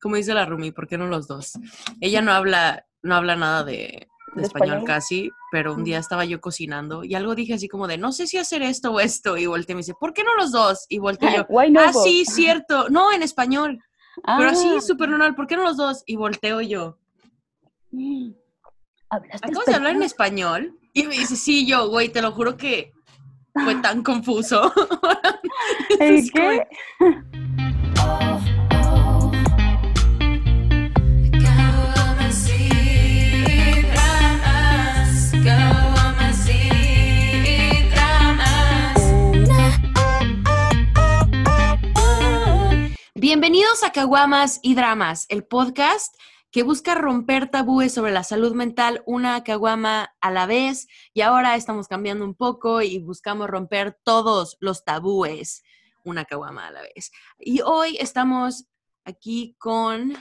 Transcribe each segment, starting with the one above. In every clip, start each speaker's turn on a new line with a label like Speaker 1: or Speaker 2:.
Speaker 1: como dice la Rumi, ¿por qué no los dos? Ella no habla nada de español casi, pero un día estaba yo cocinando y algo dije así como de, no sé si hacer esto o esto, y volteé y me dice, ¿por qué no los dos? Y volteé yo,
Speaker 2: Why no both?
Speaker 1: sí, cierto, no, en español, pero así, súper normal, ¿por qué no los dos? Y volteo yo. ¿Acabas de hablar en español? Y me dice, sí, yo, güey, te lo juro que fue tan confuso.
Speaker 2: ¿Qué?
Speaker 1: Bienvenidos a Caguamas y Dramas, el podcast que busca romper tabúes sobre la salud mental una caguama a la vez, y ahora estamos cambiando un poco y buscamos romper todos los tabúes una caguama a la vez. Y hoy estamos aquí con...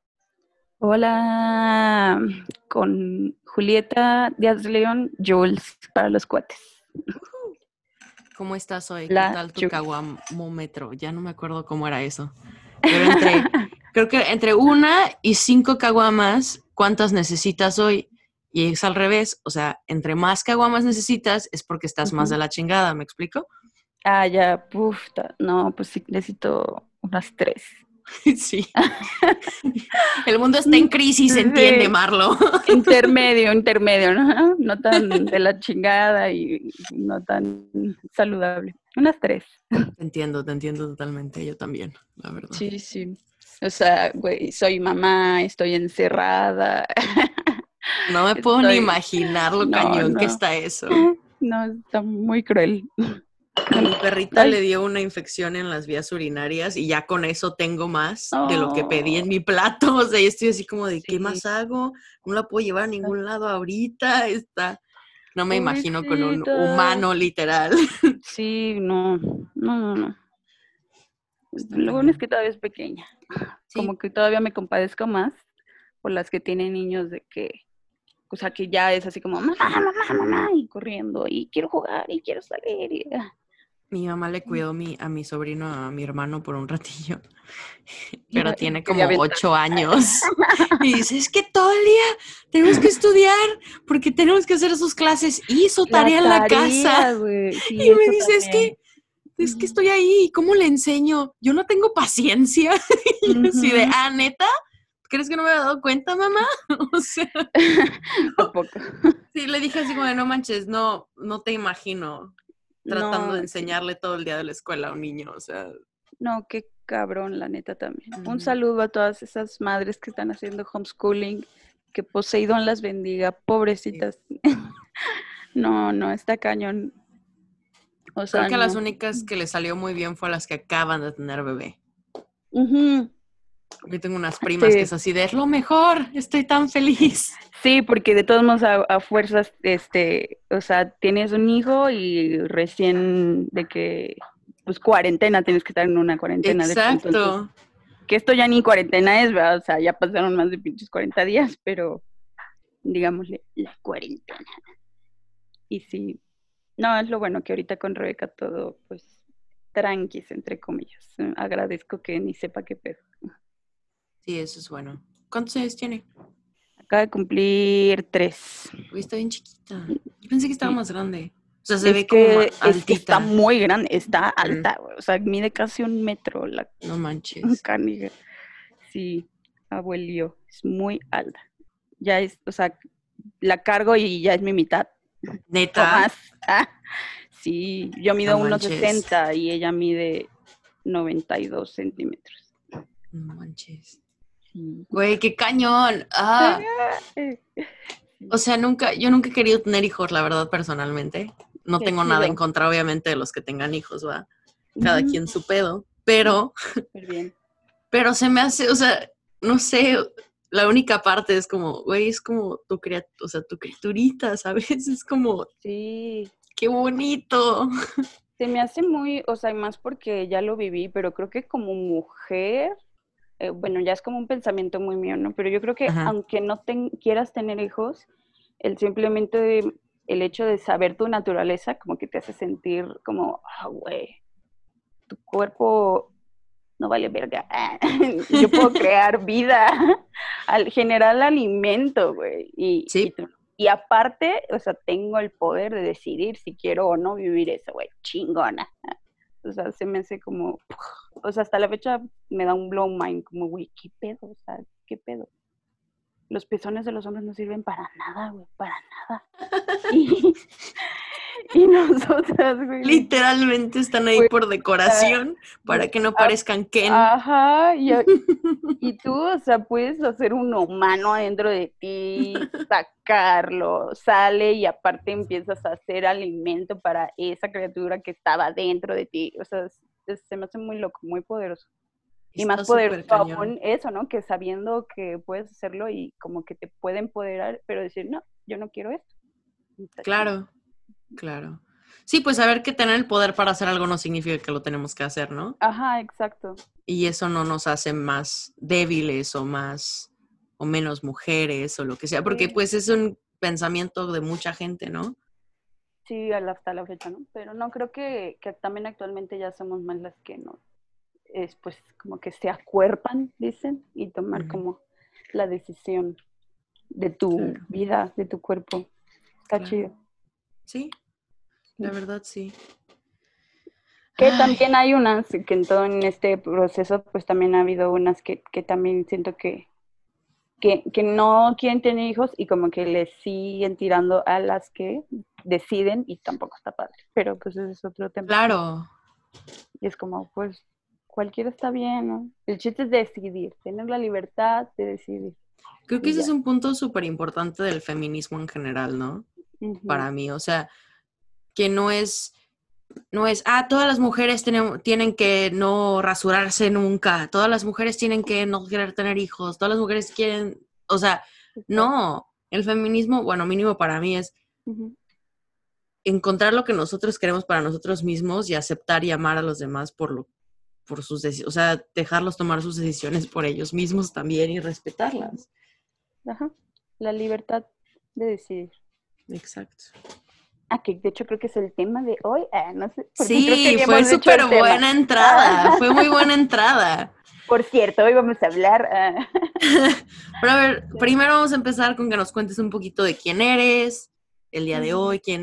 Speaker 2: Hola, con Julieta Díaz de León, Jules para los cuates.
Speaker 1: ¿Cómo estás hoy?
Speaker 2: La
Speaker 1: ¿Qué tal tu
Speaker 2: Jules.
Speaker 1: caguamómetro? Ya no me acuerdo cómo era eso. Pero creo que entre 1 y 5 caguamas, ¿cuántas necesitas hoy? Y es al revés, o sea, entre más caguamas necesitas es porque estás más de la chingada, ¿me explico?
Speaker 2: Ah, ya, no, pues sí, necesito unas 3.
Speaker 1: Sí. El mundo está en crisis,
Speaker 2: Sí.
Speaker 1: entiende, Marlo.
Speaker 2: Intermedio, ¿no? No tan de la chingada y no tan saludable. Unas 3.
Speaker 1: Te entiendo totalmente, yo también, la verdad.
Speaker 2: Sí. O sea, güey, soy mamá, estoy encerrada.
Speaker 1: No me puedo ni imaginar lo cañón que está eso.
Speaker 2: No, está muy cruel.
Speaker 1: A mi perrita le dio una infección en las vías urinarias y ya con eso tengo más de lo que pedí en mi plato. O sea, yo estoy así como de, ¿qué más hago? No la puedo llevar a ningún lado ahorita. No me imagino con un humano, literal.
Speaker 2: Sí, no. Lo bueno es que todavía es pequeña. Sí. Como que todavía me compadezco más por las que tienen niños de que, o sea, que ya es así como, mamá, y corriendo, y quiero jugar, y quiero salir. Y...
Speaker 1: Mi mamá le cuidó a mi sobrino, a mi hermano por un ratillo, pero tiene como 8 años. Y dice, es que todo el día tenemos que estudiar porque tenemos que hacer sus clases y su tarea en la casa. Sí, y me dice, es que estoy ahí, ¿cómo le enseño? Yo no tengo paciencia. Y yo así de, ¿neta? ¿Crees que no me he dado cuenta, mamá? O sea,
Speaker 2: ¿a poco?
Speaker 1: Sí, le dije así como de, no manches, no te imagino tratando de enseñarle todo el día de la escuela a un niño, o sea.
Speaker 2: No, qué cabrón, la neta también. Un saludo a todas esas madres que están haciendo homeschooling, que Poseidón las bendiga, pobrecitas. Sí. No, está cañón. O sea,
Speaker 1: creo que las únicas que le salió muy bien fue las que acaban de tener bebé. Yo tengo unas primas que es así de, es lo mejor, estoy tan feliz.
Speaker 2: Sí, porque de todos modos a fuerzas, o sea, tienes un hijo y recién de que, pues cuarentena, tienes que estar en una cuarentena.
Speaker 1: Exacto.
Speaker 2: Entonces, que esto ya ni cuarentena es, ¿verdad? O sea, ya pasaron más de pinches 40 días, pero digámosle la cuarentena. Y sí, no, es lo bueno que ahorita con Rebeca todo, pues, tranquis, entre comillas. Agradezco que ni sepa qué pedo.
Speaker 1: Sí, eso es bueno. ¿Cuántos años tiene?
Speaker 2: Acaba de cumplir 3.
Speaker 1: Uy, está bien chiquita. Yo pensé que estaba más grande. O sea, se ve como altita.
Speaker 2: Es que está muy grande, está alta, o sea, mide casi 1 metro la
Speaker 1: no manches.
Speaker 2: Canija. Sí, abuelio, es muy alta. Ya es, o sea, la cargo y ya es mi mitad.
Speaker 1: ¿Neta?
Speaker 2: Más. Sí, yo mido 1.60 y ella mide 92 centímetros.
Speaker 1: No manches. Güey, qué cañón. O sea, yo nunca he querido tener hijos, la verdad, personalmente. No tengo nada en contra, obviamente, de los que tengan hijos, ¿va? Cada quien su pedo. Pero, pero se me hace, o sea, no sé, la única parte es como, güey, es como tu criaturita, ¿sabes? Es como,
Speaker 2: sí,
Speaker 1: qué bonito.
Speaker 2: Se me hace muy, o sea, más porque ya lo viví, pero creo que como mujer, bueno, ya es como un pensamiento muy mío, ¿no? Pero yo creo que aunque no quieras tener hijos, simplemente el hecho de saber tu naturaleza como que te hace sentir como, güey, tu cuerpo no vale verga. Yo puedo crear vida, generar alimento, güey.
Speaker 1: Sí.
Speaker 2: Y aparte, o sea, tengo el poder de decidir si quiero o no vivir eso, güey. Chingona. O sea, se me hace como, o sea, hasta la fecha me da un blow mind, como, güey, ¿qué pedo? O sea, ¿qué pedo? Los pezones de los hombres no sirven para nada, güey, para nada. Y nosotras, güey.
Speaker 1: Literalmente están ahí por decoración para que no parezcan Ken.
Speaker 2: Ajá, y tú, o sea, puedes hacer un humano adentro de ti, sacarlo, sale y aparte empiezas a hacer alimento para esa criatura que estaba dentro de ti. O sea, se me hace muy loco, muy poderoso. Y
Speaker 1: Está
Speaker 2: más poderoso
Speaker 1: supercañón.
Speaker 2: aún eso, ¿no? Que sabiendo que puedes hacerlo y como que te puede empoderar, pero decir, no, yo no quiero esto.
Speaker 1: Claro, claro. Sí, pues saber que tener el poder para hacer algo no significa que lo tenemos que hacer, ¿no?
Speaker 2: Ajá, exacto.
Speaker 1: Y eso no nos hace más débiles o más o menos mujeres o lo que sea, porque pues es un pensamiento de mucha gente, ¿no?
Speaker 2: Sí, hasta la fecha, ¿no? Pero no, creo que también actualmente ya somos más las que no, pues como que se acuerpan, dicen, y tomar como la decisión de tu vida, de tu cuerpo. Está chido.
Speaker 1: Sí, la verdad sí.
Speaker 2: Que también hay unas que en este proceso pues también ha habido unas que también siento que no quieren tener hijos y como que les siguen tirando a las que deciden y tampoco está padre. Pero pues ese es otro tema.
Speaker 1: Claro.
Speaker 2: Y es como, pues, cualquiera está bien, ¿no? El chiste es decidir, tener la libertad de decidir.
Speaker 1: Creo que ese es un punto súper importante del feminismo en general, ¿no? Para mí, o sea, que no es, todas las mujeres tienen que no rasurarse nunca, todas las mujeres tienen que no querer tener hijos, todas las mujeres quieren, o sea, no, el feminismo, bueno, mínimo para mí es encontrar lo que nosotros queremos para nosotros mismos y aceptar y amar a los demás por sus decisiones, o sea, dejarlos tomar sus decisiones por ellos mismos también y respetarlas.
Speaker 2: Ajá, la libertad de decidir.
Speaker 1: Exacto.
Speaker 2: Que de hecho creo que es el tema de hoy. No sé.
Speaker 1: Sí, fue súper buena entrada. Fue muy buena entrada.
Speaker 2: Por cierto, hoy vamos a hablar.
Speaker 1: Pero a ver, primero vamos a empezar con que nos cuentes un poquito de quién eres, el día de hoy, quién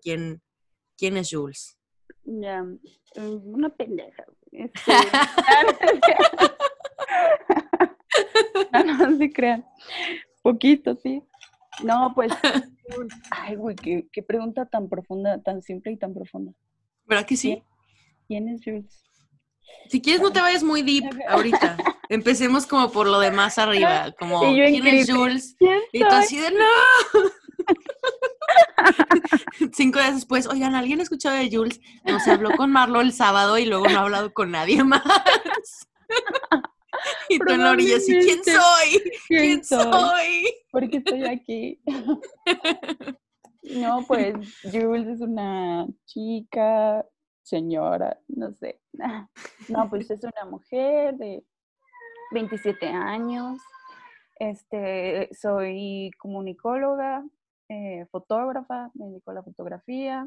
Speaker 1: es Jules.
Speaker 2: Ya, una pendeja. No se crean. Poquito, sí. No, pues. Ay, güey, qué pregunta tan profunda, tan simple y tan profunda.
Speaker 1: ¿Verdad que sí?
Speaker 2: ¿Quién es Jules?
Speaker 1: Si quieres, no te vayas muy deep ahorita. Empecemos como por lo de más arriba, como ¿quién es Jules? Y tú así de ¡no! 5 días después, oigan, ¿alguien ha escuchado de Jules? No, se habló con Marlo el sábado y luego no ha hablado con nadie más. Y tú en la orilla así, ¿quién soy? ¿Quién soy?
Speaker 2: ¿Por qué estoy aquí? No, pues Jules es una chica, señora, no sé. No, pues es una mujer de 27 años. Soy comunicóloga, fotógrafa, me dedico a la fotografía.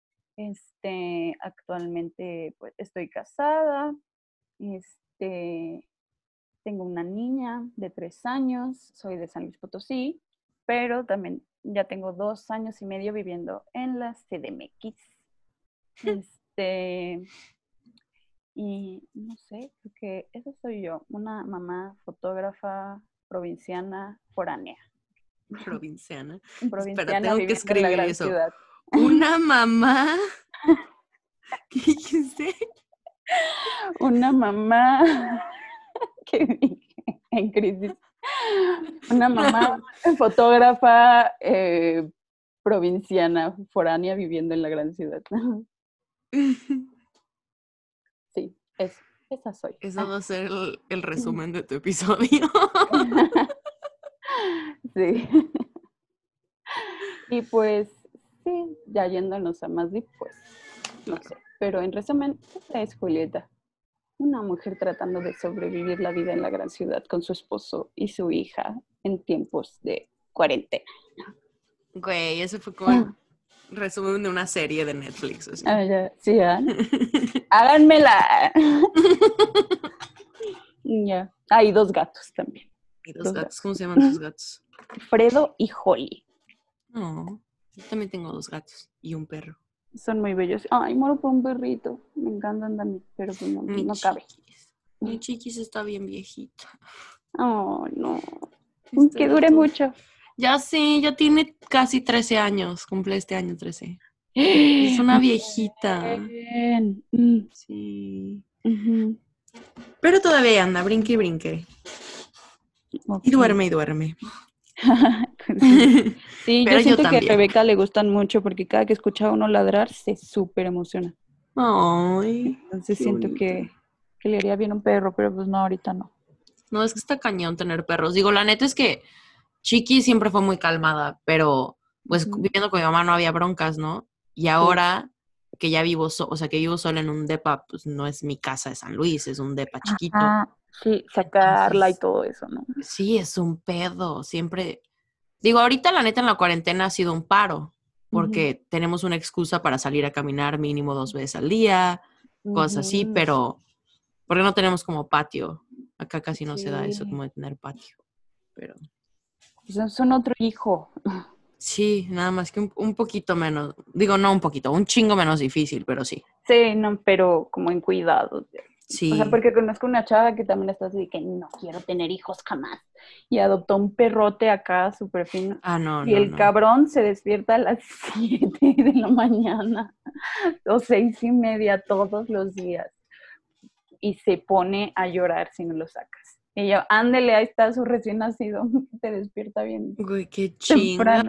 Speaker 2: Actualmente pues estoy casada. Tengo una niña de 3 años, soy de San Luis Potosí, pero también ya tengo 2 años y medio viviendo en la CDMX. Y no sé, creo que esa soy yo, una mamá fotógrafa provinciana foránea.
Speaker 1: Provinciana.
Speaker 2: Espera,
Speaker 1: tengo que escribir eso.
Speaker 2: Ciudad.
Speaker 1: Una mamá. ¿Qué dijiste?
Speaker 2: Una mamá que en crisis. Una mamá fotógrafa provinciana, foránea, viviendo en la gran ciudad. Sí, esa soy.
Speaker 1: Eso va a ser el resumen de tu episodio.
Speaker 2: Sí. Y pues, sí, ya yéndonos a más deep, pues, no sé. Pero en resumen, esa es Julieta. Una mujer tratando de sobrevivir la vida en la gran ciudad con su esposo y su hija en tiempos de cuarentena.
Speaker 1: Güey, eso fue como el resumen de una serie de Netflix. Así.
Speaker 2: Ya, sí, ¿eh? Háganmela. Ya. Hay 2 gatos también.
Speaker 1: Y 2 gatos. ¿Cómo se llaman tus gatos?
Speaker 2: Fredo y Holly.
Speaker 1: No, yo también tengo 2 gatos y un perro.
Speaker 2: Son muy bellos. Ay, muero por un perrito. Me encantan también, pero pues no cabe.
Speaker 1: Mi chiquis está bien viejita.
Speaker 2: Oh, no.
Speaker 1: Está
Speaker 2: Que dure mucho.
Speaker 1: Ya sé, ya tiene casi 13 años. Cumple este año 13. Es una viejita.
Speaker 2: Bien.
Speaker 1: Sí.
Speaker 2: Uh-huh.
Speaker 1: Pero todavía anda, brinque y brinque.
Speaker 2: Okay.
Speaker 1: Y duerme.
Speaker 2: Sí,
Speaker 1: pero
Speaker 2: yo siento que
Speaker 1: también.
Speaker 2: a Rebeca le gustan mucho porque cada que escucha a uno ladrar se súper emociona.
Speaker 1: Ay.
Speaker 2: Entonces siento que le haría bien un perro, pero pues no, ahorita no.
Speaker 1: No, es que está cañón tener perros. Digo, la neta es que Chiqui siempre fue muy calmada, pero pues viviendo con mi mamá no había broncas, ¿no? Y ahora que ya vivo, que vivo sola en un depa, pues no es mi casa de San Luis, es un depa chiquito.
Speaker 2: Sí, sacarla
Speaker 1: Entonces,
Speaker 2: y todo eso, ¿no?
Speaker 1: Sí, es un pedo, siempre. Digo, ahorita la neta en la cuarentena ha sido un paro, porque tenemos una excusa para salir a caminar mínimo 2 veces al día, cosas así, pero porque no tenemos como patio. Acá casi no se da eso como de tener patio, pero...
Speaker 2: Pues son otro hijo.
Speaker 1: Sí, nada más que un poquito menos, digo, no un poquito, un chingo menos difícil, pero sí.
Speaker 2: Sí, no, pero como en cuidado.
Speaker 1: Sí.
Speaker 2: O sea, porque conozco una chava que también está así de que no quiero tener hijos jamás. Y adoptó un perrote acá súper fino.
Speaker 1: No,
Speaker 2: y el cabrón se despierta a las 7 de la mañana o 6:30 todos los días. Y se pone a llorar si no lo sacas. Y yo, ándele, ahí está su recién nacido, te despierta bien.
Speaker 1: Güey, qué chinga.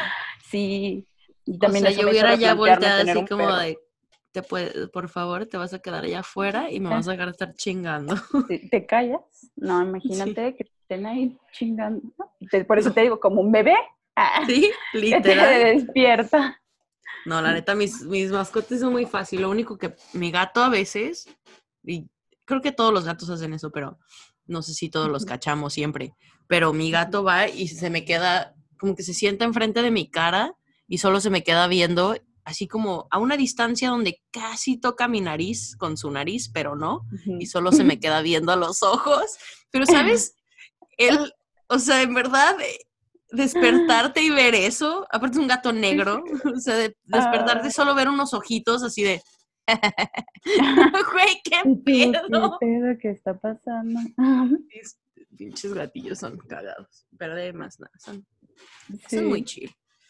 Speaker 2: Sí. Y también
Speaker 1: o sea, yo hubiera ya volteado así como
Speaker 2: perro.
Speaker 1: de, por favor, te vas a quedar allá afuera y me vas a dejar de estar chingando.
Speaker 2: ¿Te callas? No, imagínate que estén ahí chingando. Por eso te digo, como un bebé.
Speaker 1: Sí, literal.
Speaker 2: Que te despierta.
Speaker 1: No, la neta, mis mascotas son muy fácil. Lo único que mi gato a veces, y creo que todos los gatos hacen eso, pero no sé si todos los cachamos siempre. Pero mi gato va y se me queda, como que se sienta enfrente de mi cara y solo se me queda viendo, así como a una distancia donde casi toca mi nariz con su nariz, pero no. Y solo se me queda viendo a los ojos. Pero, ¿sabes? Él, o sea, en verdad, despertarte y ver eso, aparte es un gato negro, o sea, despertarte y solo ver unos ojitos así de... Güey, qué pedo.
Speaker 2: ¿Qué pedo que está pasando?
Speaker 1: Pinches gatillos son cagados, pero además nada, son muy chill.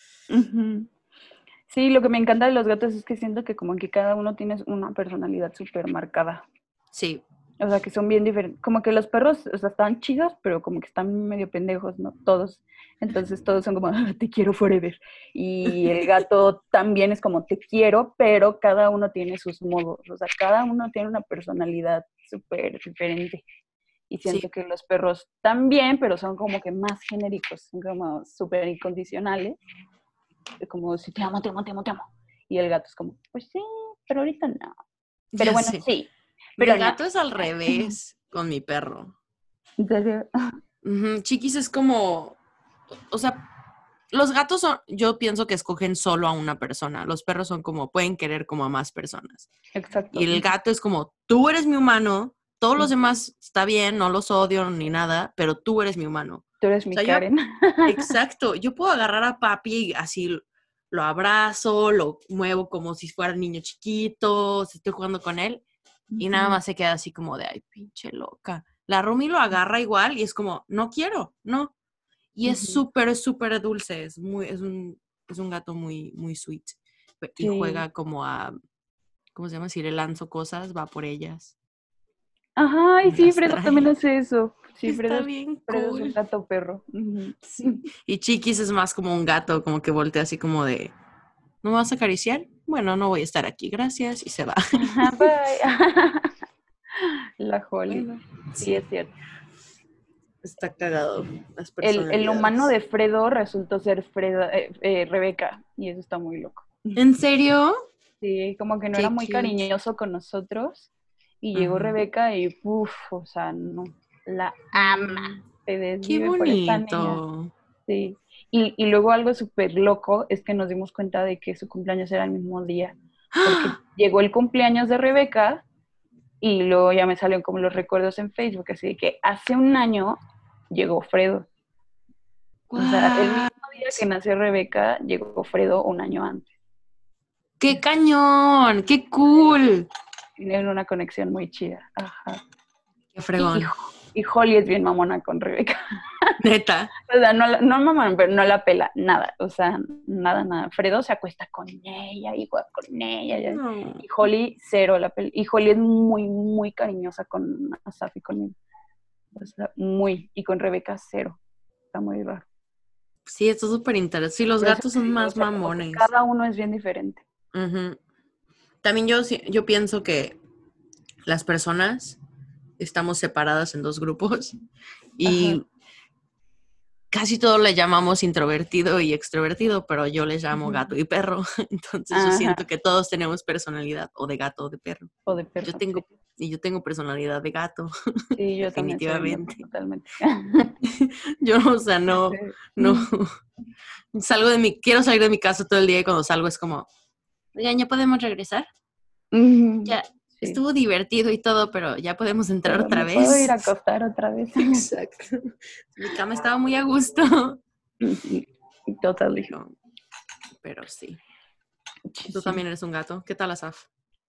Speaker 2: Sí, lo que me encanta de los gatos es que siento que como que cada uno tiene una personalidad súper marcada.
Speaker 1: Sí.
Speaker 2: O sea, que son bien diferentes. Como que los perros, o sea, están chidos, pero como que están medio pendejos, ¿no? Todos. Entonces todos son como, te quiero forever. Y el gato también es como, te quiero, pero cada uno tiene sus modos. O sea, cada uno tiene una personalidad súper diferente. Y siento que los perros también, pero son como que más genéricos, son como súper incondicionales. Como, si te amo, te amo, te amo, te amo. Y el gato es como, pues sí, pero ahorita no. Pero bueno, sí. Pero
Speaker 1: mi gato es al revés con mi perro.
Speaker 2: ¿En serio?
Speaker 1: Chiquis es como, o sea, los gatos son, yo pienso que escogen solo a una persona. Los perros son como, pueden querer como a más personas.
Speaker 2: Exacto.
Speaker 1: Y el gato es como, tú eres mi humano, todos los demás está bien, no los odio ni nada, pero tú eres mi humano.
Speaker 2: Tú eres mi Karen.
Speaker 1: Exacto. Yo puedo agarrar a papi y así lo abrazo, lo muevo como si fuera niño chiquito, si estoy jugando con él, y nada más se queda así como de, ay, pinche loca. La Rumi lo agarra igual y es como, no quiero, no. Y es súper dulce, es un gato muy, muy sweet. Y juega como a, ¿cómo se llama? Si le lanzo cosas, va por ellas.
Speaker 2: Ajá, y sí, Fredo también hace eso. Sí,
Speaker 1: Está bien
Speaker 2: Fredo
Speaker 1: cool.
Speaker 2: es un gato perro.
Speaker 1: Sí. Y Chiquis es más como un gato, como que voltea así como de, ¿no me vas a acariciar? Bueno, no voy a estar aquí, gracias, y se va.
Speaker 2: Bye. La Holly. Bueno, sí, es cierto.
Speaker 1: Está cagado. Las
Speaker 2: El humano de Fredo resultó ser Rebeca, y eso está muy loco.
Speaker 1: ¿En serio?
Speaker 2: Sí, como que no era muy cariñoso con nosotros, y llegó Rebeca y o sea, no, la ama. Se desvive por esta niña. Sí. Y luego algo súper loco es que nos dimos cuenta de que su cumpleaños era el mismo día, porque llegó el cumpleaños de Rebeca Y luego ya me salieron como los recuerdos en Facebook, así de que hace un año llegó Fredo. O sea, el
Speaker 1: ¡Guau!
Speaker 2: mismo día que nació Rebeca, llegó Fredo un año antes.
Speaker 1: ¡Qué cañón! ¡Qué cool!
Speaker 2: Tienen una conexión muy chida. Ajá.
Speaker 1: ¡Qué fregón!
Speaker 2: Y Holly es bien mamona con Rebeca.
Speaker 1: Neta.
Speaker 2: O sea, no mamona, pero no la pela, nada. O sea, nada. Fredo se acuesta con ella y juega con ella.
Speaker 1: No.
Speaker 2: Y Holly, cero la pela. Y Holly es muy, muy cariñosa con Asaf y conmigo. O sea, muy. Y con Rebeca, cero. Está muy raro.
Speaker 1: Sí, esto es súper interesante. Sí, los
Speaker 2: Por eso
Speaker 1: gatos
Speaker 2: te
Speaker 1: son
Speaker 2: digo,
Speaker 1: más
Speaker 2: o sea, como que
Speaker 1: mamones.
Speaker 2: cada uno es bien diferente.
Speaker 1: Uh-huh. También yo pienso que las personas estamos separadas en dos grupos y
Speaker 2: Ajá.
Speaker 1: casi todos le llamamos introvertido y extrovertido, pero yo les llamo gato y perro. Entonces yo
Speaker 2: Ajá.
Speaker 1: siento que todos tenemos personalidad o de gato o de perro.
Speaker 2: O de perro.
Speaker 1: Yo tengo personalidad de gato.
Speaker 2: Sí, yo también soy
Speaker 1: definitivamente.
Speaker 2: totalmente.
Speaker 1: Yo, o sea, no, quiero salir de mi casa todo el día y cuando salgo es como, oigan, ¿ya podemos regresar? Ya,
Speaker 2: Sí.
Speaker 1: estuvo divertido y todo, pero ya podemos entrar
Speaker 2: Pero
Speaker 1: otra
Speaker 2: me
Speaker 1: vez.
Speaker 2: puedo ir a acostar otra vez.
Speaker 1: Exacto. Mi cama estaba muy a gusto.
Speaker 2: Totally.
Speaker 1: Pero sí. Tú también eres un gato. ¿Qué tal, Asaf?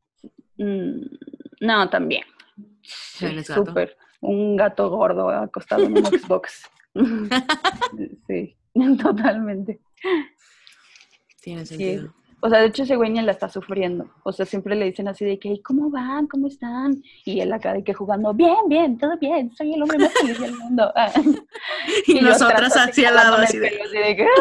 Speaker 2: No, también.
Speaker 1: ¿También es gato?
Speaker 2: Súper. Un gato gordo acostado en un Xbox. Sí, totalmente.
Speaker 1: Tiene sentido.
Speaker 2: Sí. O sea, de hecho ese güey ni la está sufriendo. O sea, siempre le dicen así de que, ¿cómo van? ¿Cómo están? Y él acá de que jugando, bien, todo bien, soy el hombre más feliz del mundo.
Speaker 1: Y nosotras hacia al lado así
Speaker 2: de que...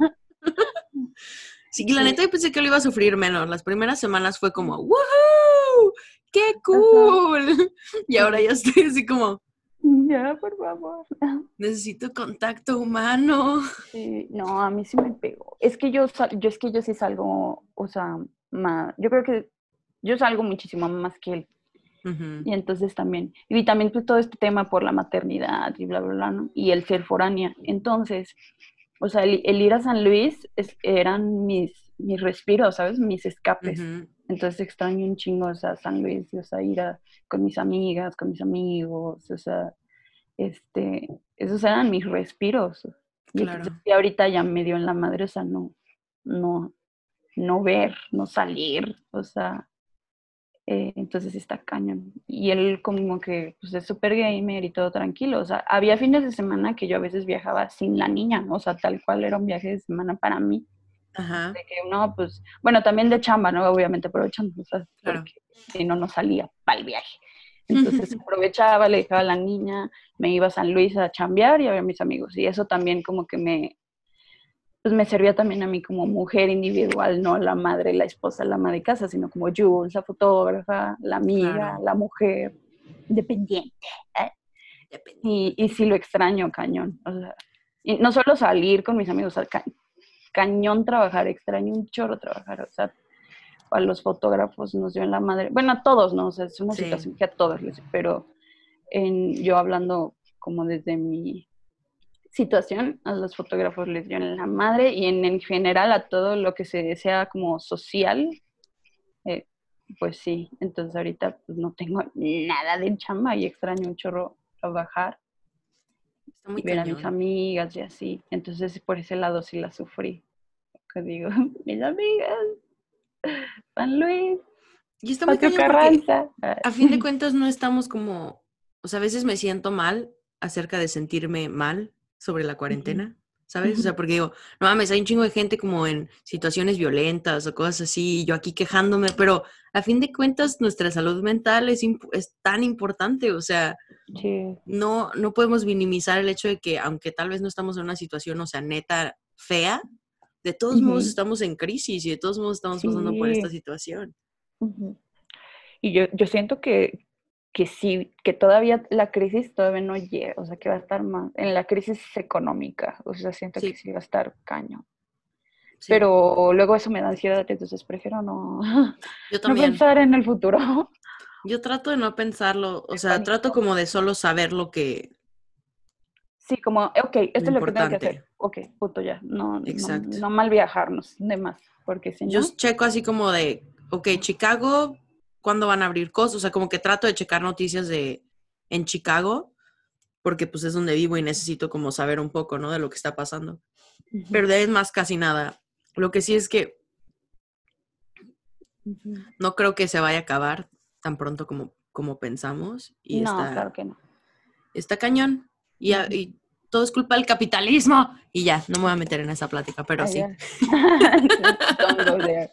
Speaker 1: Sí, la neta yo pensé que lo iba a sufrir menos. Las primeras semanas fue como, ¡woohoo! ¡Qué cool! Y ahora ya estoy así como,
Speaker 2: ya, por favor.
Speaker 1: Necesito contacto humano.
Speaker 2: Sí, no, a mí sí me pegó. Es que yo sí salgo, o sea, más, yo creo que yo salgo muchísimo más que él.
Speaker 1: Uh-huh.
Speaker 2: Y entonces también, y también pues todo este tema por la maternidad y bla, bla, bla, ¿no? Y el ser foránea. Entonces, o sea, el ir a San Luis eran mis respiros, ¿sabes? Mis escapes.
Speaker 1: Uh-huh.
Speaker 2: Entonces extraño un chingo, o sea, San Luis, o sea, con mis amigas, con mis amigos, o sea, esos eran mis respiros.
Speaker 1: Claro.
Speaker 2: Y ahorita ya me dio en la madre, o sea, no ver, no salir, o sea, entonces está cañón. Y él como que pues, es súper gamer y todo tranquilo, o sea, había fines de semana que yo a veces viajaba sin la niña, o sea, tal cual era un viaje de semana para mí.
Speaker 1: Ajá.
Speaker 2: De que no, pues, bueno, también de chamba, ¿no? Obviamente aprovechando, o sea,
Speaker 1: Claro.
Speaker 2: porque si no salía para el viaje. Entonces aprovechaba, le dejaba a la niña, me iba a San Luis a chambear y a ver a mis amigos. Y eso también como que me servía también a mí como mujer individual, no la madre, la esposa, la ama de casa, sino como Jules, la fotógrafa, la amiga,
Speaker 1: Claro.
Speaker 2: la mujer, dependiente. Y sí lo extraño, cañón. O sea, y no solo salir con mis amigos, o sea, cañón trabajar, extraño un chorro trabajar, o sea, a los fotógrafos nos dio en la madre, bueno, a todos, ¿no? O sea, es una situación que a todos les, pero yo hablando como desde mi situación, a los fotógrafos les dio en la madre y en general a todo lo que se desea como social, pues sí, entonces ahorita pues, no tengo nada de chamba y extraño un chorro trabajar y ver
Speaker 1: cañón.
Speaker 2: a mis amigas y así, entonces por ese lado sí la sufrí, que digo, mis amigas, San Luis,
Speaker 1: y está muy cañón porque a fin de cuentas no estamos como, o sea, a veces me siento mal acerca de sentirme mal sobre la cuarentena, ¿sabes? O sea, porque digo, no mames, hay un chingo de gente como en situaciones violentas o cosas así, y yo aquí quejándome, pero a fin de cuentas nuestra salud mental es tan importante, o sea,
Speaker 2: sí.
Speaker 1: no podemos minimizar el hecho de que aunque tal vez no estamos en una situación, o sea, neta fea, de todos modos estamos en crisis y de todos modos estamos pasando por esta situación.
Speaker 2: Y yo siento que sí, que todavía la crisis todavía no llega, o sea, que va a estar más, en la crisis económica, o sea, siento que sí va a estar cañón. Sí. Pero luego eso me da ansiedad, entonces prefiero no pensar en el futuro.
Speaker 1: Yo trato de no pensarlo, o sea, trato como de solo saber lo que...
Speaker 2: Sí, como, ok, esto es lo que tengo que hacer. Ok, punto ya. No mal viajarnos de más, porque si no...
Speaker 1: Yo checo así como de, ok, Chicago, cuándo van a abrir cosas. O sea, como que trato de checar noticias en Chicago, porque pues es donde vivo y necesito como saber un poco, ¿no? De lo que está pasando. Pero de ahí es más casi nada. Lo que sí es que no creo que se vaya a acabar tan pronto como pensamos. Y
Speaker 2: No, claro que no.
Speaker 1: está cañón. Y todo es culpa del capitalismo. Y ya, no me voy a meter en esa plática, pero sí.
Speaker 2: Don't go there.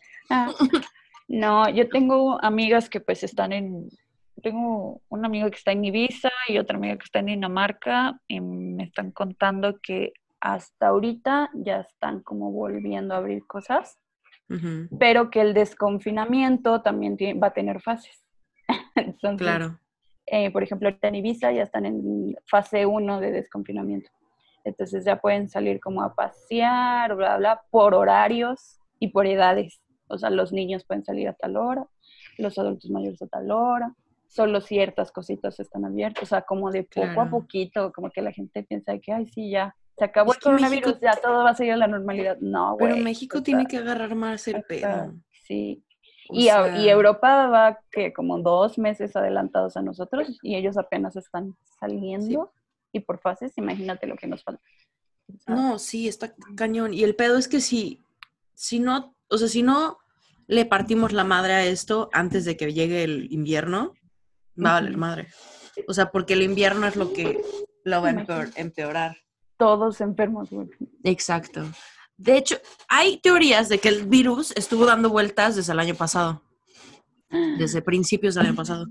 Speaker 2: No, yo tengo amigas que pues tengo una amiga que está en Ibiza y otra amiga que está en Dinamarca y me están contando que hasta ahorita ya están como volviendo a abrir cosas, pero que el desconfinamiento también va a tener fases. Entonces,
Speaker 1: claro.
Speaker 2: Por ejemplo, ahorita en Ibiza ya están en fase 1 de desconfinamiento. Entonces ya pueden salir como a pasear, bla, bla, por horarios y por edades. O sea, los niños pueden salir a tal hora, los adultos mayores a tal hora, solo ciertas cositas están abiertas. O sea, como de poco a poquito, como que la gente piensa que, ay, sí, ya, se acabó el coronavirus, ya todo va a seguir a la normalidad. No, güey.
Speaker 1: Pero México tiene que agarrar más el pedo.
Speaker 2: Sí. Y Europa va que como 2 meses adelantados a nosotros y ellos apenas están saliendo y por fases, imagínate lo que nos falta.
Speaker 1: No, sí, está cañón. Y el pedo es que si no, o sea, si no le partimos la madre a esto antes de que llegue el invierno, va a valer madre. O sea, porque el invierno es lo que lo va a empeorar.
Speaker 2: Todos enfermos, güey.
Speaker 1: Exacto. De hecho, hay teorías de que el virus estuvo dando vueltas desde el año pasado. Desde principios del año pasado.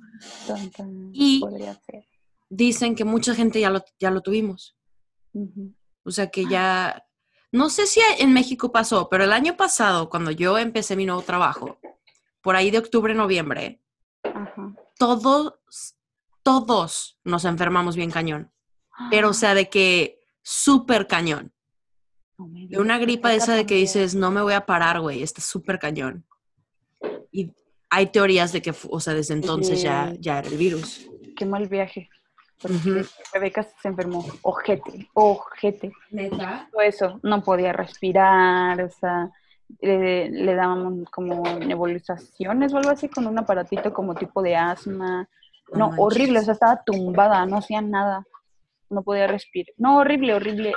Speaker 1: Y
Speaker 2: podría ser.
Speaker 1: Dicen que mucha gente ya lo tuvimos. O sea que ya... No sé si en México pasó, pero el año pasado, cuando yo empecé mi nuevo trabajo, por ahí de octubre, noviembre, todos nos enfermamos bien cañón. Pero, o sea, de que súper cañón. De una gripa esa de que dices, no me voy a parar, güey, está súper cañón. Y hay teorías de que, o sea, desde entonces ya era el virus.
Speaker 2: Qué mal viaje. Porque Rebeca se enfermó. Ojete.
Speaker 1: ¿Neta?
Speaker 2: Todo eso, no podía respirar, o sea, le daban como nebulizaciones o algo así con un aparatito como tipo de asma. No, horrible, o sea, estaba tumbada, no hacía nada, no podía respirar. No, horrible.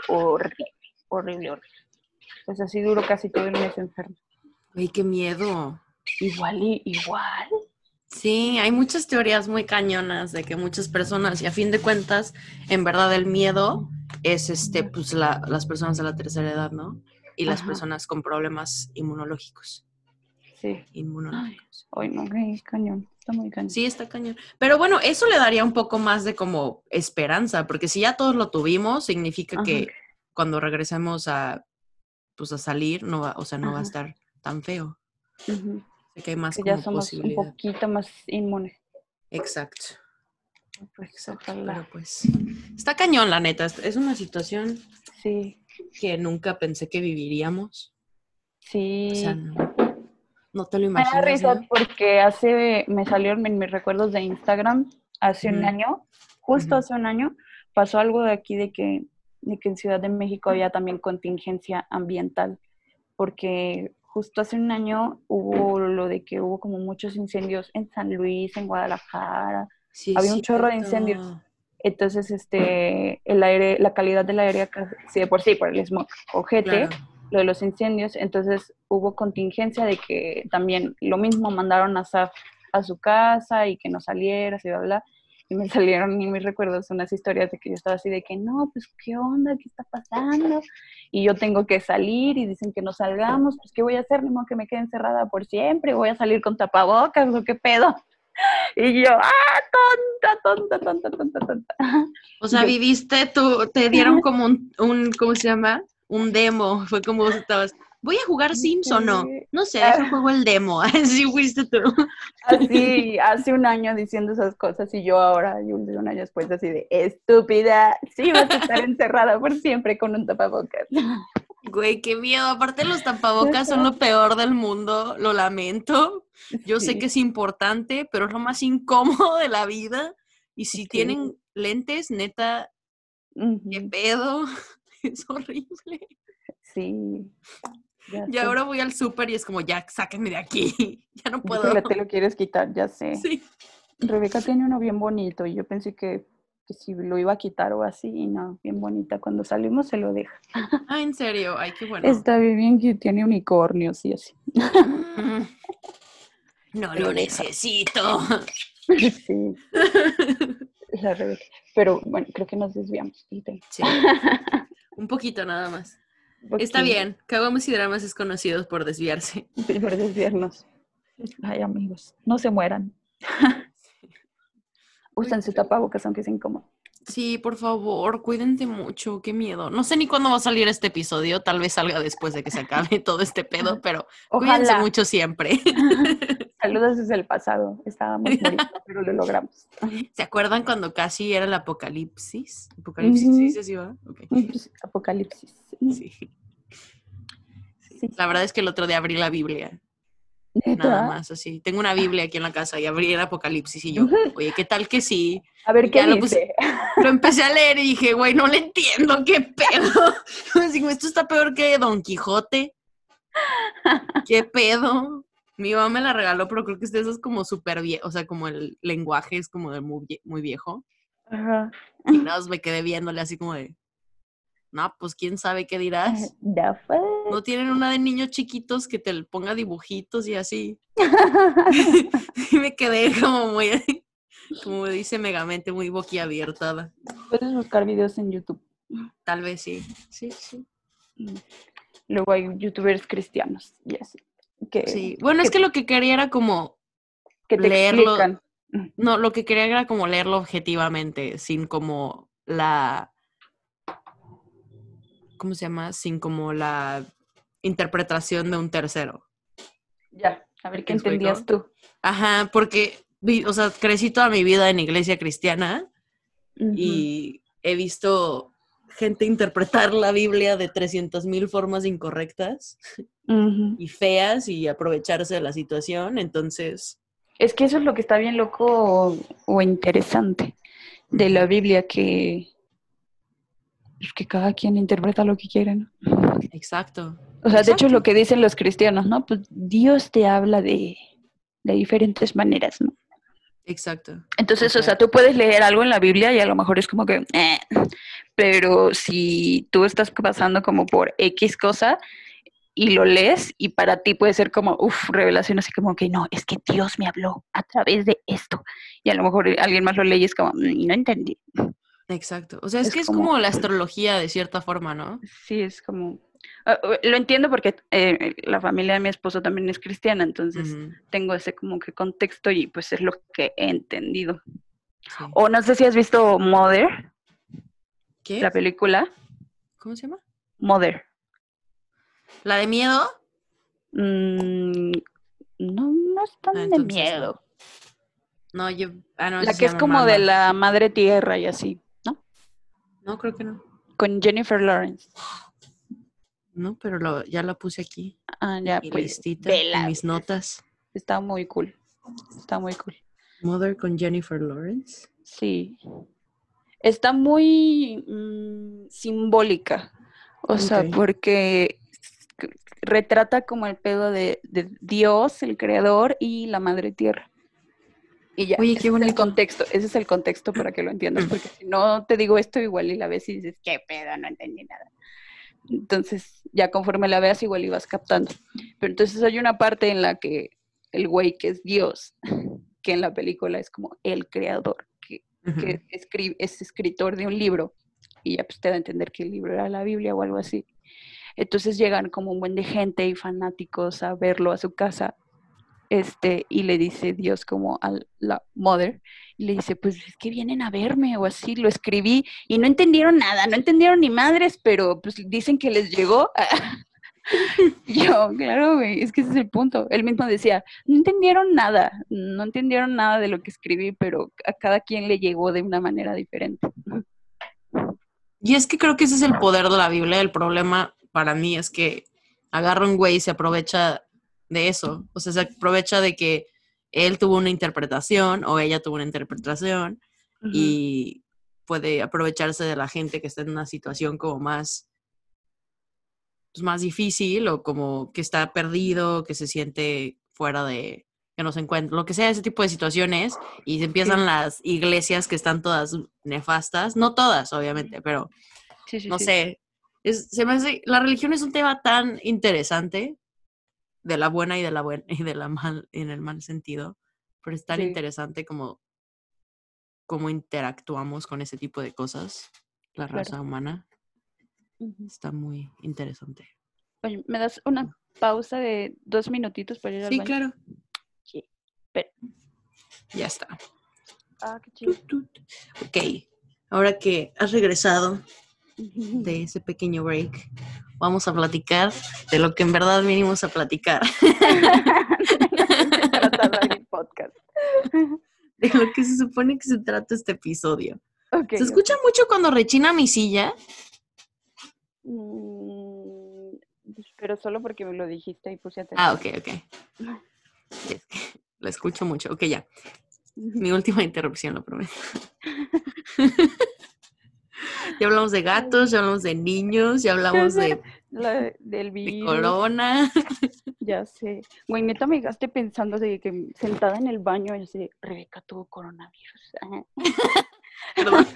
Speaker 2: Pues así duró casi todo el mes enfermo.
Speaker 1: Güey, qué miedo.
Speaker 2: Igual.
Speaker 1: Sí, hay muchas teorías muy cañonas de que muchas personas, y a fin de cuentas, en verdad el miedo es pues las personas de la tercera edad, ¿no? Y las personas con problemas inmunológicos.
Speaker 2: Sí.
Speaker 1: Inmunológicos.
Speaker 2: Ay, no, es cañón, está muy cañón.
Speaker 1: Sí, está cañón. Pero bueno, eso le daría un poco más de como esperanza, porque si ya todos lo tuvimos, significa que cuando regresemos a salir, no va a estar tan feo. Que hay más
Speaker 2: que
Speaker 1: como
Speaker 2: ya somos
Speaker 1: posibilidad.
Speaker 2: Un poquito más inmunes.
Speaker 1: Exacto.
Speaker 2: Exacto.
Speaker 1: Pero pues está cañón, la neta. Es una situación que nunca pensé que viviríamos.
Speaker 2: Sí.
Speaker 1: O sea, no te lo imaginas.
Speaker 2: Me da risa, ¿no? Porque me salieron en mis recuerdos de Instagram hace un año, justo hace un año, pasó algo de aquí de que en Ciudad de México había también contingencia ambiental, porque justo hace un año hubo lo de que hubo como muchos incendios en San Luis, en Guadalajara, había un chorro de incendios. Entonces, el aire, la calidad del aire, sí, de por sí, por el smog, ojete, lo de los incendios, entonces hubo contingencia de que también lo mismo mandaron a SAF a su casa y que no saliera, y bla, bla, y me salieron en mis recuerdos unas historias de que yo estaba así de que no, pues qué onda, qué está pasando, y yo tengo que salir y dicen que no salgamos, pues qué voy a hacer, ni modo que me quede encerrada por siempre, voy a salir con tapabocas o qué pedo. Y yo, tonta.
Speaker 1: O sea, viviste tú, te dieron como un ¿cómo se llama? Un demo. Fue como estabas, ¿voy a jugar Sims o no? No sé, deja juego el demo. Así fuiste tú.
Speaker 2: Así, hace un año diciendo esas cosas y yo ahora, un año después, así de estúpida, sí vas a estar encerrada por siempre con un tapabocas.
Speaker 1: Güey, qué miedo. Aparte los tapabocas son lo peor del mundo, lo lamento. Yo sé que es importante, pero es lo más incómodo de la vida. Y si tienen lentes, neta, qué pedo. Es horrible.
Speaker 2: Sí.
Speaker 1: Y ahora voy al súper y es como, ya, sáquenme de aquí. Ya no puedo.
Speaker 2: Ya te lo quieres quitar, ya sé.
Speaker 1: Sí.
Speaker 2: Rebeca tiene uno bien bonito y yo pensé que si lo iba a quitar o así, y no, bien bonita. Cuando salimos se lo deja.
Speaker 1: Ah, ¿en serio? Ay, qué bueno.
Speaker 2: Está bien que tiene unicornios y así.
Speaker 1: No lo necesito.
Speaker 2: Sí, la Rebeca. Pero bueno, creo que nos desviamos.
Speaker 1: Sí. Un poquito nada más.
Speaker 2: Porque
Speaker 1: Está bien. Caguamas y Dramas es conocido por desviarse.
Speaker 2: por desviarnos. Ay, amigos, no se mueran. Usen su tapabocas aunque sea incómodo.
Speaker 1: Sí, por favor, cuídense mucho, qué miedo. No sé ni cuándo va a salir este episodio, tal vez salga después de que se acabe todo este pedo, pero cuídense
Speaker 2: Ojalá.
Speaker 1: mucho siempre.
Speaker 2: Saludos desde el pasado. Estábamos muriendo, pero lo logramos.
Speaker 1: ¿Se acuerdan cuando casi era el apocalipsis? ¿Apocalipsis se dice así, va? Okay.
Speaker 2: Apocalipsis.
Speaker 1: Sí.
Speaker 2: Sí.
Speaker 1: La verdad es que el otro día abrí la Biblia.
Speaker 2: ¿Neta?
Speaker 1: Nada más, así. Tengo una Biblia aquí en la casa y abrí el Apocalipsis y yo, oye, ¿qué tal que sí?
Speaker 2: A ver,
Speaker 1: Y
Speaker 2: ¿qué
Speaker 1: ya
Speaker 2: dice?
Speaker 1: lo empecé a leer y dije, güey, no le entiendo, ¿qué pedo? Digo, esto está peor que Don Quijote. ¿Qué pedo? Mi mamá me la regaló, pero creo que eso es como súper viejo, o sea, como el lenguaje es como de muy viejo.
Speaker 2: Ajá.
Speaker 1: Y nada más me quedé viéndole así como de, no, pues quién sabe qué dirás.
Speaker 2: The fuck?
Speaker 1: ¿No tienen una de niños chiquitos que te ponga dibujitos y así? Y me quedé como muy, como dice Megamente, muy boquiabierta.
Speaker 2: Puedes buscar videos en YouTube.
Speaker 1: Tal vez sí. Sí.
Speaker 2: Luego hay youtubers cristianos y así.
Speaker 1: Sí. Bueno, es que lo que quería era como
Speaker 2: que te
Speaker 1: leerlo.
Speaker 2: explican.
Speaker 1: No, lo que quería era como leerlo objetivamente, sin como la. ¿Cómo se llama? Sin como la interpretación de un tercero.
Speaker 2: Ya, a ver qué
Speaker 1: ¿Me explico?
Speaker 2: entendías tú.
Speaker 1: Ajá, porque, o sea, crecí toda mi vida en iglesia cristiana y he visto gente interpretar la Biblia de 300,000 formas incorrectas y feas y aprovecharse de la situación, entonces...
Speaker 2: Es que eso es lo que está bien loco o interesante de la Biblia, que cada quien interpreta lo que quiere, ¿no?
Speaker 1: Exacto.
Speaker 2: O sea, de hecho lo que dicen los cristianos, ¿no? Pues Dios te habla de diferentes maneras, ¿no?
Speaker 1: Exacto.
Speaker 2: Entonces, o sea, tú puedes leer algo en la Biblia y a lo mejor es como que, pero si tú estás pasando como por X cosa y lo lees y para ti puede ser como, revelación así como que no, es que Dios me habló a través de esto. Y a lo mejor alguien más lo lee y es como, no entendí.
Speaker 1: Exacto. O sea, es que es como la astrología de cierta forma, ¿no?
Speaker 2: Sí, es como... lo entiendo porque la familia de mi esposo también es cristiana, entonces tengo ese como que contexto y pues es lo que he entendido. Sí. O no sé si has visto Mother.
Speaker 1: ¿Qué?
Speaker 2: La película.
Speaker 1: ¿Cómo se llama?
Speaker 2: Mother.
Speaker 1: ¿La de miedo?
Speaker 2: No es tan de miedo.
Speaker 1: No, yo... no,
Speaker 2: la que es como de la madre tierra y así, ¿no?
Speaker 1: No, creo que no.
Speaker 2: Con Jennifer Lawrence.
Speaker 1: No, pero ya la puse aquí.
Speaker 2: Ya,
Speaker 1: mi
Speaker 2: pues.
Speaker 1: Listita, en mis notas.
Speaker 2: Está muy cool. Está muy cool.
Speaker 1: Mother con Jennifer Lawrence.
Speaker 2: Sí. Está muy simbólica. O sea, porque retrata como el pedo de Dios, el creador, y la madre tierra. Y ya,
Speaker 1: oye, qué bonito.
Speaker 2: Ese es el contexto para que lo entiendas, porque si no te digo esto igual y la ves y dices, qué pedo, no entendí nada. Entonces, ya conforme la veas igual ibas captando. Pero entonces hay una parte en la que el güey que es Dios, que en la película es como el creador, que es escritor de un libro, y ya pues te da a entender que el libro era la Biblia o algo así. Entonces llegan como un buen de gente y fanáticos a verlo a su casa, y le dice Dios como a la mother, y le dice, pues es que vienen a verme o así, lo escribí y no entendieron nada, no entendieron ni madres, pero pues dicen que les llegó. Yo, claro, güey, es que ese es el punto. Él mismo decía, no entendieron nada de lo que escribí, pero a cada quien le llegó de una manera diferente.
Speaker 1: Y es que creo que ese es el poder de la Biblia. El problema para mí es que agarra un güey y se aprovecha de eso. O sea, se aprovecha de que él tuvo una interpretación o ella tuvo una interpretación y puede aprovecharse de la gente que está en una situación como más pues, más difícil o como que está perdido, que se siente fuera de, que no se encuentra, lo que sea, ese tipo de situaciones, y se empiezan
Speaker 2: Sí,
Speaker 1: las iglesias que están todas nefastas, no todas, obviamente, pero
Speaker 2: sí, sí,
Speaker 1: no
Speaker 2: sí.
Speaker 1: sé, se me hace, la religión es un tema tan interesante, de la buena y de la buena y de la mal, en el mal sentido, pero es tan
Speaker 2: Sí.
Speaker 1: interesante como cómo interactuamos con ese tipo de cosas, la
Speaker 2: Claro.
Speaker 1: raza humana,
Speaker 2: Ujú.
Speaker 1: está muy interesante.
Speaker 2: Oye, ¿me das una pausa de 2 minutitos para ir al
Speaker 1: Sí,
Speaker 2: baño?
Speaker 1: claro,
Speaker 2: Sí. Espera.
Speaker 1: ya está.
Speaker 2: Qué chido.
Speaker 1: Tut, tut. Ok, ahora que has regresado de ese pequeño break, vamos a platicar de lo que en verdad vinimos a platicar.
Speaker 2: De lo que se trata Dairy Podcast.
Speaker 1: De lo que se supone que se trata este episodio.
Speaker 2: Ok,
Speaker 1: ¿Se
Speaker 2: ok.
Speaker 1: escucha mucho cuando rechina mi silla?
Speaker 2: Mm, pero solo porque me lo dijiste y puse
Speaker 1: Ah,
Speaker 2: atención.
Speaker 1: ok, ok. Es que lo escucho mucho. Ok, ya. Mi última interrupción, lo prometo. Ya hablamos de gatos, ya hablamos de niños, ya
Speaker 2: Ya
Speaker 1: hablamos
Speaker 2: sé, del
Speaker 1: de
Speaker 2: virus,
Speaker 1: corona.
Speaker 2: ya sé. Güey, neta me gasté pensando así que sentada en el baño, y así, Rebeca tuvo coronavirus. Ajá.
Speaker 1: Perdón.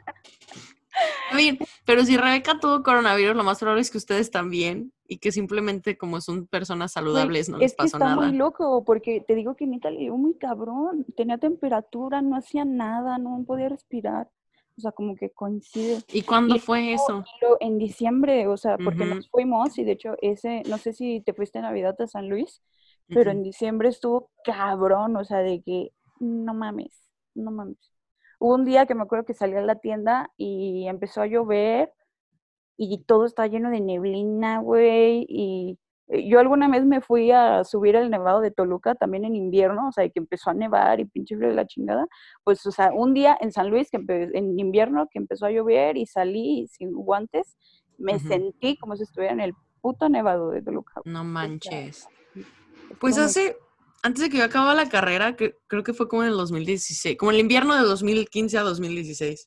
Speaker 1: A ver, pero si Rebeca tuvo coronavirus, lo más probable es que ustedes también y que simplemente como son personas
Speaker 2: Güey,
Speaker 1: saludables no les
Speaker 2: es que
Speaker 1: pasó
Speaker 2: está muy
Speaker 1: nada.
Speaker 2: loco, porque te digo que neta le dio muy cabrón. Tenía temperatura, no hacía nada, no podía respirar. O sea, como que coincide.
Speaker 1: ¿Y cuándo
Speaker 2: Y
Speaker 1: fue eso?
Speaker 2: en diciembre, o sea, porque
Speaker 1: Ujú,
Speaker 2: nos fuimos y de hecho no sé si te fuiste en Navidad a San Luis, pero
Speaker 1: ujú.
Speaker 2: en diciembre estuvo cabrón, o sea, de que no mames, no mames. Hubo un día que me acuerdo que salí a la tienda y empezó a llover y todo estaba lleno de neblina, güey, y yo alguna vez me fui a subir el nevado de Toluca también en invierno, o sea, que empezó a nevar y pinche frío de la chingada, pues, o sea, un día en San Luis, en invierno, que empezó a llover y salí sin guantes, me
Speaker 1: Ujú.
Speaker 2: sentí como si estuviera en el puto nevado de Toluca.
Speaker 1: No
Speaker 2: O sea,
Speaker 1: manches.
Speaker 2: sí,
Speaker 1: Pues
Speaker 2: estuvo muy...
Speaker 1: antes de que yo acabara la carrera, creo que fue como en el 2016, como el invierno de 2015 a 2016.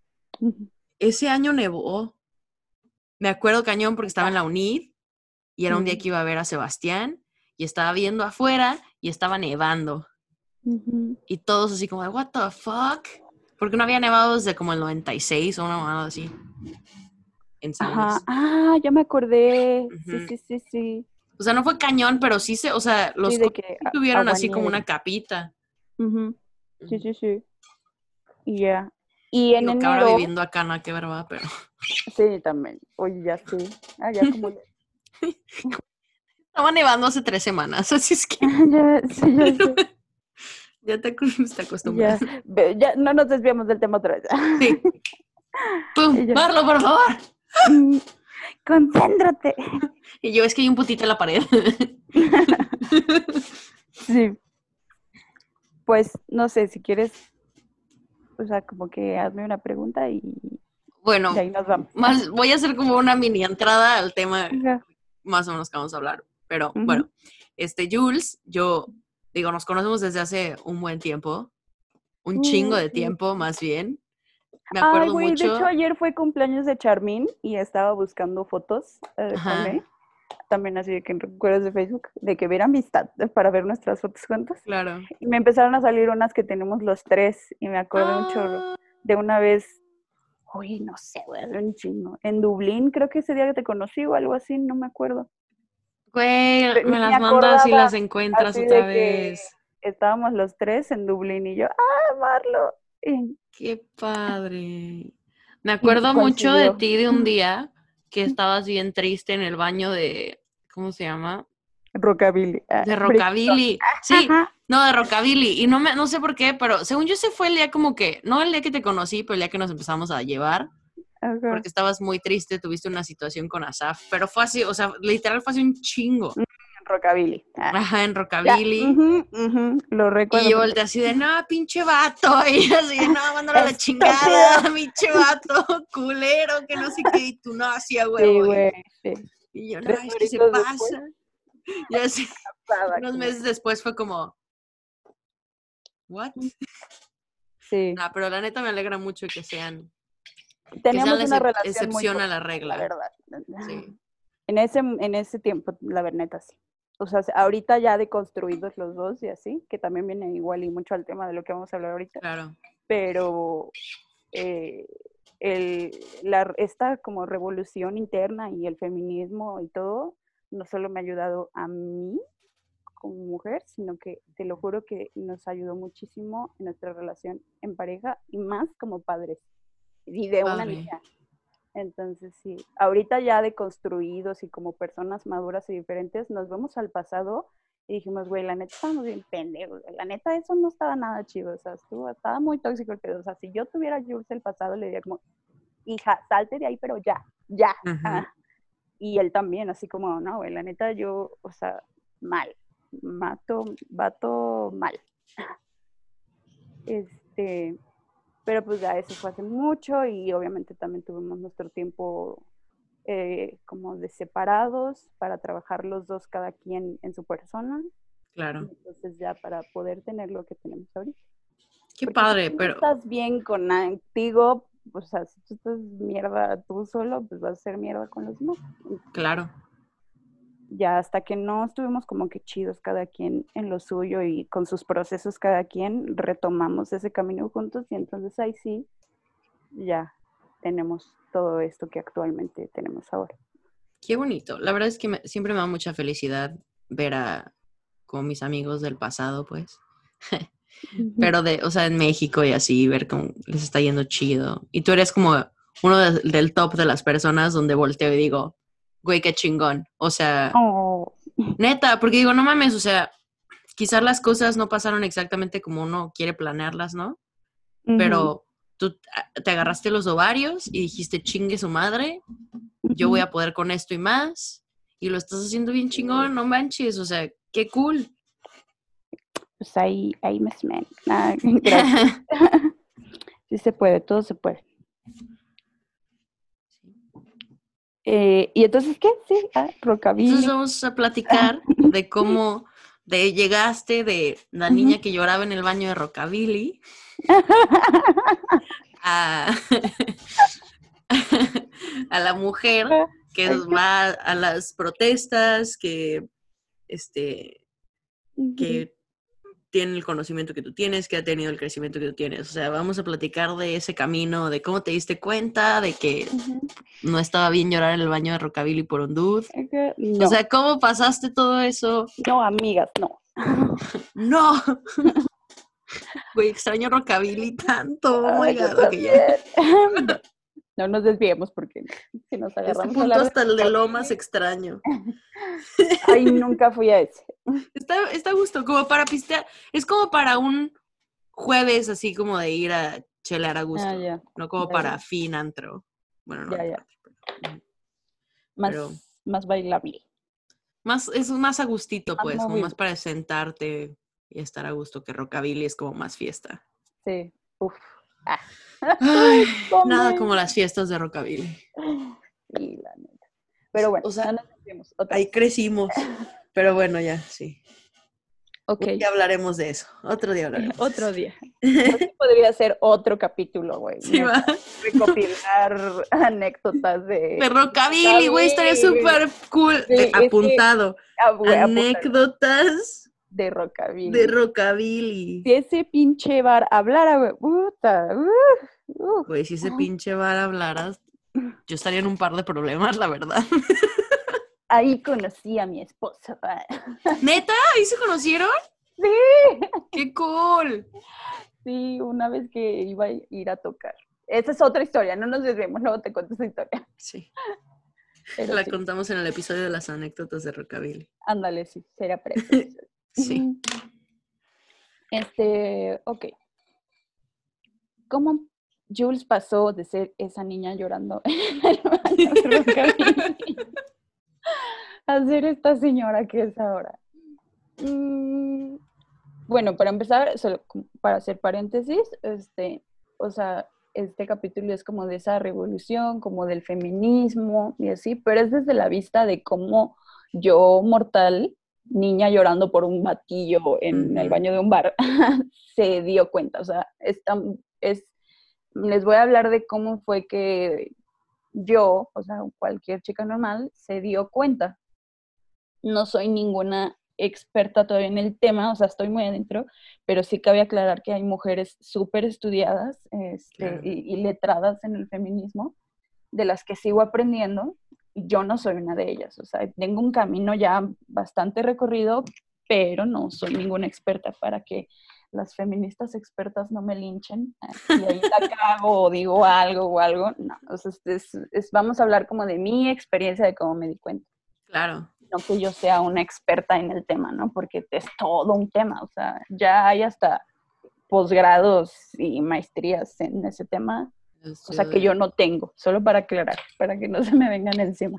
Speaker 1: Ese año nevó. Me acuerdo cañón porque estaba en la UNID y era un día que iba a ver a Sebastián y estaba viendo afuera y estaba nevando. Y todos así como, what the fuck? Porque no había nevado desde como el 96 o una mamada así en San
Speaker 2: Ajá,
Speaker 1: Luis.
Speaker 2: ya me acordé, sí,
Speaker 1: Ujú.
Speaker 2: sí, sí, sí,
Speaker 1: O sea, no fue cañón, pero sí o sea,
Speaker 2: sí,
Speaker 1: los
Speaker 2: de
Speaker 1: coches
Speaker 2: que
Speaker 1: sí tuvieron
Speaker 2: agua
Speaker 1: así como
Speaker 2: nieve.
Speaker 1: una capita.
Speaker 2: Ujú. Sí,
Speaker 1: Ujú.
Speaker 2: sí, sí. Y ya. Y en
Speaker 1: Digo que ahora
Speaker 2: enero,
Speaker 1: viviendo acá, no, qué verdad, pero
Speaker 2: sí, también. Oye, ya sí. Ya como.
Speaker 1: estaba nevando hace 3 semanas, así es que
Speaker 2: Ya, sí, ya sé.
Speaker 1: ya te está
Speaker 2: Ya.
Speaker 1: acostumbrando.
Speaker 2: Ya no nos desviamos del tema otra vez.
Speaker 1: Sí. ¡Pum!
Speaker 2: Y ya.
Speaker 1: ¡Marlo, por favor!
Speaker 2: Mm, Concéntrate.
Speaker 1: Y yo, es que hay un putito en la pared.
Speaker 2: Sí. Pues no sé, si quieres, o sea, como que hazme una pregunta y de
Speaker 1: Bueno,
Speaker 2: ahí nos vamos.
Speaker 1: voy a hacer como una mini entrada al tema
Speaker 2: Ajá.
Speaker 1: más o menos que vamos a hablar. Pero
Speaker 2: Ujú.
Speaker 1: bueno, Jules, yo digo, nos conocemos desde hace un buen tiempo, un chingo de
Speaker 2: Sí.
Speaker 1: tiempo más bien. Me
Speaker 2: Ay,
Speaker 1: acuerdo
Speaker 2: güey, de hecho
Speaker 1: mucho,
Speaker 2: ayer fue cumpleaños de Charmín y estaba buscando fotos con
Speaker 1: ajá,
Speaker 2: él. También así de que en recuerdos de Facebook, de que ver amistad, para ver nuestras fotos juntas.
Speaker 1: claro.
Speaker 2: Y me empezaron a salir unas que tenemos los tres y me acordé un chorro
Speaker 1: Ah,
Speaker 2: de una vez, uy, no sé, güey, hace un chingo. En Dublín, creo que ese día que te conocí o algo así, no me acuerdo.
Speaker 1: güey,
Speaker 2: Ni
Speaker 1: me
Speaker 2: me
Speaker 1: las mandas y
Speaker 2: acordaba
Speaker 1: las encuentras
Speaker 2: así
Speaker 1: otra
Speaker 2: de que
Speaker 1: vez.
Speaker 2: estábamos los tres en Dublín y yo, Marlo.
Speaker 1: Qué padre. Me
Speaker 2: Y
Speaker 1: acuerdo mucho de
Speaker 2: coincidió.
Speaker 1: ti de un día que estabas bien triste en el baño de, ¿cómo se llama?
Speaker 2: Rockabilly.
Speaker 1: De
Speaker 2: Bridgerton.
Speaker 1: Rockabilly. Sí, no, de Rockabilly. Y no sé por qué, pero según yo ese fue el día como que, no el día que te conocí, pero el día que nos empezamos a llevar,
Speaker 2: Ajá.
Speaker 1: porque estabas muy triste, tuviste una situación con Asaf, pero fue así, o sea, literal fue así un chingo.
Speaker 2: Rockabilly.
Speaker 1: Ajá, en
Speaker 2: Ya,
Speaker 1: Rockabilly.
Speaker 2: lo
Speaker 1: Y
Speaker 2: recuerdo
Speaker 1: yo volteé
Speaker 2: perfecto.
Speaker 1: así de, no, pinche vato. Y yo así de, no, mándalo a la chingada,
Speaker 2: Estúpido.
Speaker 1: pinche vato, culero, que no sé qué, y tú no hacía
Speaker 2: Sí,
Speaker 1: huevo.
Speaker 2: güey, sí.
Speaker 1: Y yo, no,
Speaker 2: 3
Speaker 1: es que se
Speaker 2: horitos después,
Speaker 1: pasa. Y así,
Speaker 2: nada,
Speaker 1: unos
Speaker 2: como,
Speaker 1: meses después fue como, ¿what?
Speaker 2: sí.
Speaker 1: No, pero la neta me alegra mucho que sean
Speaker 2: Teníamos
Speaker 1: la
Speaker 2: una relación muy
Speaker 1: excepción a la
Speaker 2: tóxica, la
Speaker 1: regla.
Speaker 2: verdad.
Speaker 1: Sí.
Speaker 2: En ese tiempo, la verdad, sí. O sea, ahorita ya deconstruidos los dos y así, que también viene igual y mucho al tema de lo que vamos a hablar ahorita.
Speaker 1: Claro.
Speaker 2: Pero esta como revolución interna y el feminismo y todo, no solo me ha ayudado a mí como mujer, sino que te lo juro que nos ayudó muchísimo en nuestra relación en pareja y más como padres y de una niña. Entonces, sí, ahorita ya deconstruidos y como personas maduras y diferentes, nos vemos al pasado y dijimos, güey, la neta estábamos bien pendejos, la neta eso no estaba nada chido, o sea, estaba muy tóxico el pedo, o sea, si yo tuviera Jules el pasado, le diría como, hija, salte de ahí, pero ya, ya.
Speaker 1: Uh-huh.
Speaker 2: Y él también, así como, no, güey, la neta yo, o sea, mal, vato mal. Pero pues ya eso fue hace mucho y obviamente también tuvimos nuestro tiempo como de separados para trabajar los dos cada quien en su persona.
Speaker 1: Claro.
Speaker 2: Entonces ya para poder tener lo que tenemos ahorita.
Speaker 1: Qué
Speaker 2: Porque
Speaker 1: padre,
Speaker 2: si tú
Speaker 1: pero...
Speaker 2: estás bien contigo, o sea, si tú estás mierda tú solo, pues vas a ser mierda con los demás.
Speaker 1: Claro.
Speaker 2: Ya hasta que no estuvimos como que chidos cada quien en lo suyo y con sus procesos cada quien, retomamos ese camino juntos y entonces ahí sí, ya tenemos todo esto que actualmente tenemos ahora.
Speaker 1: Qué bonito. La verdad es que siempre me da mucha felicidad ver a como mis amigos del pasado, pues. Pero o sea, en México y así, ver cómo les está yendo chido. Y tú eres como uno del top de las personas donde volteo y digo, güey, qué chingón. O sea, neta, porque digo, no mames, o sea, quizás las cosas no pasaron exactamente como uno quiere planearlas, ¿no? Pero tú te agarraste los ovarios y dijiste, chingue su madre, yo voy a poder con esto y más, y lo estás haciendo bien chingón, no manches, o sea, qué cool.
Speaker 2: Pues ahí me esmen. Gracias. Sí se puede, todo se puede. ¿Y entonces qué? Sí, rockabilly.
Speaker 1: Entonces vamos a platicar de cómo llegaste de la niña que lloraba en el baño de rockabilly a, a la mujer que va a las protestas, que tiene el conocimiento que tú tienes, que ha tenido el crecimiento que tú tienes. O sea, vamos a platicar de ese camino, de cómo te diste cuenta, de que no estaba bien llorar en el baño de rockabilly por un dude.
Speaker 2: No.
Speaker 1: O sea, ¿cómo pasaste todo eso?
Speaker 2: No, amigas, no.
Speaker 1: ¡No! Güey, extraño rockabilly tanto. Oh my God. Okay, ya.
Speaker 2: No nos desviemos porque si nos agarramos
Speaker 1: este punto hasta el de Lomas extraño.
Speaker 2: Ay, nunca fui a ese.
Speaker 1: Está a gusto, como para pistear. Es como para un jueves así como de ir a chelar a gusto.
Speaker 2: Yeah.
Speaker 1: No como para fin antro. Bueno, no.
Speaker 2: Pero más bailable.
Speaker 1: Es más a gustito, pues,
Speaker 2: como
Speaker 1: más para sentarte y estar a gusto, que rockabilly es como más fiesta.
Speaker 2: Sí,
Speaker 1: Ay, nada como las fiestas de rockabilly.
Speaker 2: Sí, la neta. Pero bueno,
Speaker 1: o sea,
Speaker 2: no nos vemos.
Speaker 1: Ahí crecimos. Pero bueno, ya, sí.
Speaker 2: Ok.
Speaker 1: Ya hablaremos de eso. Otro día hablaremos.
Speaker 2: Otro día. Podría ser otro capítulo, güey.
Speaker 1: Sí, va.
Speaker 2: Recopilar anécdotas de
Speaker 1: rockabilly, güey, estaría súper cool. Sí, apuntado. Anécdotas
Speaker 2: de rockabilly.
Speaker 1: De rockabilly.
Speaker 2: Si ese pinche bar hablara, güey, puta.
Speaker 1: Güey, si ese pinche bar hablara, yo estaría en un par de problemas, la verdad.
Speaker 2: Ahí conocí a mi esposo.
Speaker 1: ¿Neta? ¿Ahí se conocieron?
Speaker 2: Sí.
Speaker 1: ¡Qué cool!
Speaker 2: Sí, una vez que iba a ir a tocar. Esa es otra historia, no nos desviemos, luego te cuento esa historia.
Speaker 1: Sí. Pero la contamos en el episodio de las anécdotas de rockabilly.
Speaker 2: Ándale, sí, sería precioso.
Speaker 1: Sí.
Speaker 2: Ok. ¿Cómo Jules pasó de ser esa niña llorando en el baño de rockabilly a ser esta señora que es ahora? Bueno, para empezar, solo para hacer paréntesis, o sea, este capítulo es como de esa revolución, como del feminismo y así, pero es desde la vista de cómo yo, mortal, niña llorando por un batillo en el baño de un bar, se dio cuenta. O sea, les voy a hablar de cómo fue que yo, o sea, cualquier chica normal, se dio cuenta. No soy ninguna experta todavía en el tema, o sea, estoy muy adentro, pero sí cabe aclarar que hay mujeres súper estudiadas
Speaker 1: Claro.
Speaker 2: y letradas en el feminismo, de las que sigo aprendiendo, y yo no soy una de ellas, o sea, tengo un camino ya bastante recorrido, pero no soy ninguna experta para que las feministas expertas no me linchen, y ahí la cago o digo algo o algo, no, o sea, vamos a hablar como de mi experiencia, de cómo me di cuenta.
Speaker 1: Claro.
Speaker 2: No que yo sea una experta en el tema, ¿no? Porque es todo un tema, o sea, ya hay hasta posgrados y maestrías en ese tema, cosa que yo no tengo, solo para aclarar, para que no se me vengan encima.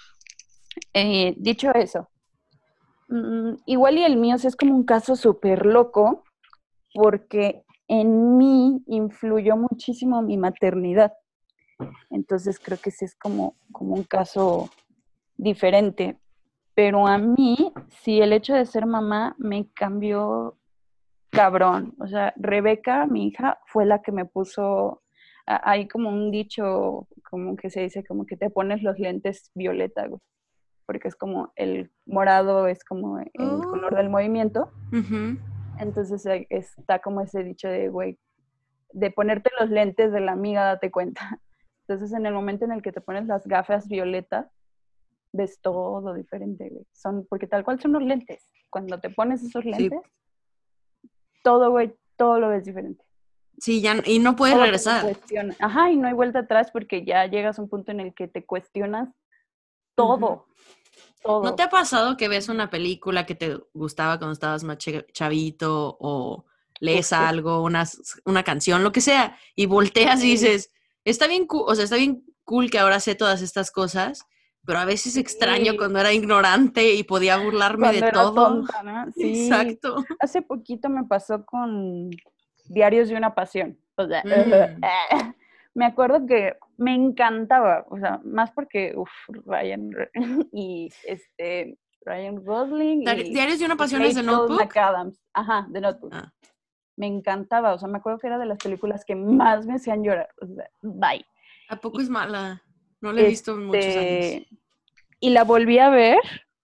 Speaker 2: Dicho eso, igual y el mío sí es como un caso súper loco, porque en mí influyó muchísimo mi maternidad. Entonces creo que sí es como un caso diferente. Pero a mí, sí, el hecho de ser mamá me cambió cabrón. O sea, Rebeca, mi hija, fue la que me puso, hay como un dicho, como que se dice, como que te pones los lentes violeta, güey, porque es como el morado, es como el color del movimiento.
Speaker 1: Uh-huh.
Speaker 2: Entonces está como ese dicho de, güey, de ponerte los lentes de la amiga, date cuenta. Entonces, en el momento en el que te pones las gafas violetas, ves todo diferente, güey. Porque tal cual son los lentes. Cuando te pones esos lentes, sí, todo, güey, todo lo ves diferente.
Speaker 1: Sí, ya, y no puedes
Speaker 2: todo
Speaker 1: regresar.
Speaker 2: Ajá, y no hay vuelta atrás porque ya llegas a un punto en el que te cuestionas todo, todo.
Speaker 1: ¿No te ha pasado que ves una película que te gustaba cuando estabas más chavito o lees algo, una canción, lo que sea, y volteas y dices, está bien, o sea, está bien cool que ahora sé todas estas cosas, pero a veces extraño cuando era ignorante y podía burlarme
Speaker 2: cuando
Speaker 1: de
Speaker 2: era
Speaker 1: todo.
Speaker 2: tonta, ¿no? Sí.
Speaker 1: Exacto.
Speaker 2: Hace poquito me pasó con Diarios de una Pasión. O sea, me acuerdo que me encantaba, o sea, más porque, Ryan y Ryan Gosling y
Speaker 1: ¿Diarios de una pasión es de
Speaker 2: Rachel
Speaker 1: Notebook?
Speaker 2: McAdams. Ajá, de Notebook.
Speaker 1: Ah.
Speaker 2: Me encantaba, o sea, me acuerdo que era de las películas que más me hacían llorar. O sea, bye.
Speaker 1: ¿A poco es mala? No la he visto en muchos años.
Speaker 2: Y la volví a ver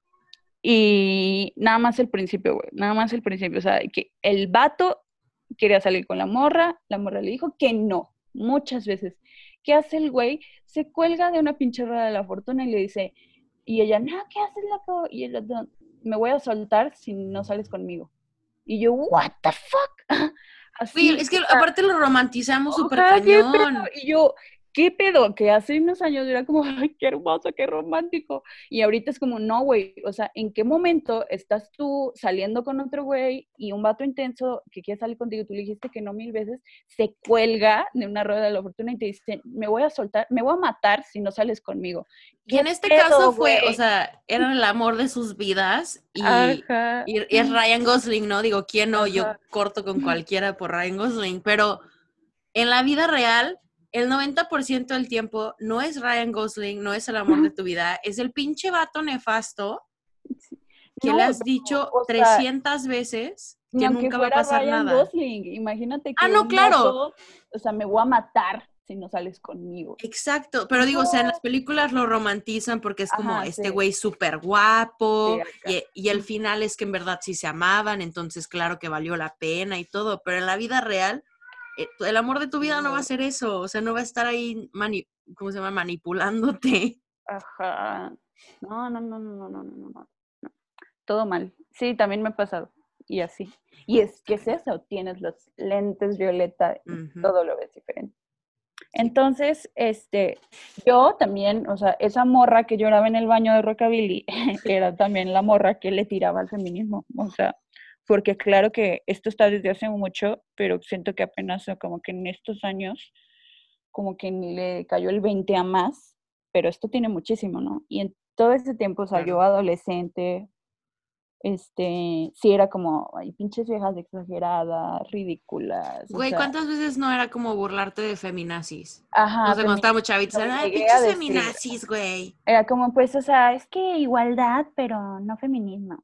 Speaker 2: y nada más el principio, güey, nada más el principio. O sea, que el vato quería salir con la morra le dijo que no, muchas veces. ¿Qué hace el güey? Se cuelga de una pinche rueda de la fortuna y le dice, y ella, no, ¿qué haces, loco? Y él, me voy a soltar si no sales conmigo. Y yo, what the fuck?
Speaker 1: Oye,
Speaker 2: Así,
Speaker 1: es que aparte lo romantizamos súper
Speaker 2: ¿qué pedo?
Speaker 1: cañón.
Speaker 2: Y yo, ¿qué pedo? Que hace unos años era como, ay, qué hermoso, qué romántico. Y ahorita es como, no, güey, o sea, ¿en qué momento estás tú saliendo con otro güey y un vato intenso que quiere salir contigo, tú le dijiste que no 1000 veces, se cuelga de una rueda de la fortuna y te dice, me voy a soltar, me voy a matar si no sales conmigo?
Speaker 1: Y en este caso fue, o sea, era el amor de sus vidas
Speaker 2: Ajá.
Speaker 1: y es Ryan Gosling, ¿no? Digo, ¿quién no? Yo
Speaker 2: Ajá.
Speaker 1: corto con cualquiera por Ryan Gosling, pero en la vida real, el 90% del tiempo no es Ryan Gosling, no es el amor de tu vida, es el pinche vato nefasto que
Speaker 2: No,
Speaker 1: le has
Speaker 2: pero,
Speaker 1: dicho
Speaker 2: o sea,
Speaker 1: 300 veces
Speaker 2: ni
Speaker 1: que
Speaker 2: aunque
Speaker 1: nunca va a
Speaker 2: fuera
Speaker 1: pasar
Speaker 2: Ryan
Speaker 1: nada.
Speaker 2: Gosling, imagínate
Speaker 1: Ah,
Speaker 2: que
Speaker 1: no,
Speaker 2: un
Speaker 1: claro.
Speaker 2: vato, o sea, me voy a matar si no sales conmigo.
Speaker 1: Exacto, pero digo, o sea, en las
Speaker 2: No.
Speaker 1: películas lo romantizan porque es como
Speaker 2: Ajá,
Speaker 1: este
Speaker 2: sí,
Speaker 1: güey súper
Speaker 2: sí,
Speaker 1: guapo
Speaker 2: acá.
Speaker 1: y el final es que en verdad sí se amaban, entonces claro que valió la pena y todo, pero en la vida real, el amor de tu vida no va a ser eso, o sea, no va a estar ahí, ¿cómo se llama? Manipulándote.
Speaker 2: Ajá. No, no, no, no, no, no, no, no. Todo mal. Sí, también me ha pasado. Y así. Y es que es eso, tienes los lentes violeta y todo lo ves diferente. Entonces, yo también, o sea, esa morra que lloraba en el baño de Rockabilly era también la morra que le tiraba al feminismo. O sea, porque claro que esto está desde hace mucho, pero siento que apenas como que en estos años, como que le cayó el 20 a más, pero esto tiene muchísimo, ¿no? Y en todo ese tiempo, o sea, yo adolescente, sí era como, ay, pinches viejas exageradas, ridículas, o
Speaker 1: Güey,
Speaker 2: sea,
Speaker 1: ¿cuántas veces no era como burlarte de feminazis? No
Speaker 2: ajá,
Speaker 1: sé, cuando estábamos chavitos,
Speaker 2: lo
Speaker 1: eran, ay,
Speaker 2: llegué a
Speaker 1: pinches
Speaker 2: decir.
Speaker 1: feminazis, güey.
Speaker 2: Era como, pues, o sea, es que igualdad, pero no feminismo.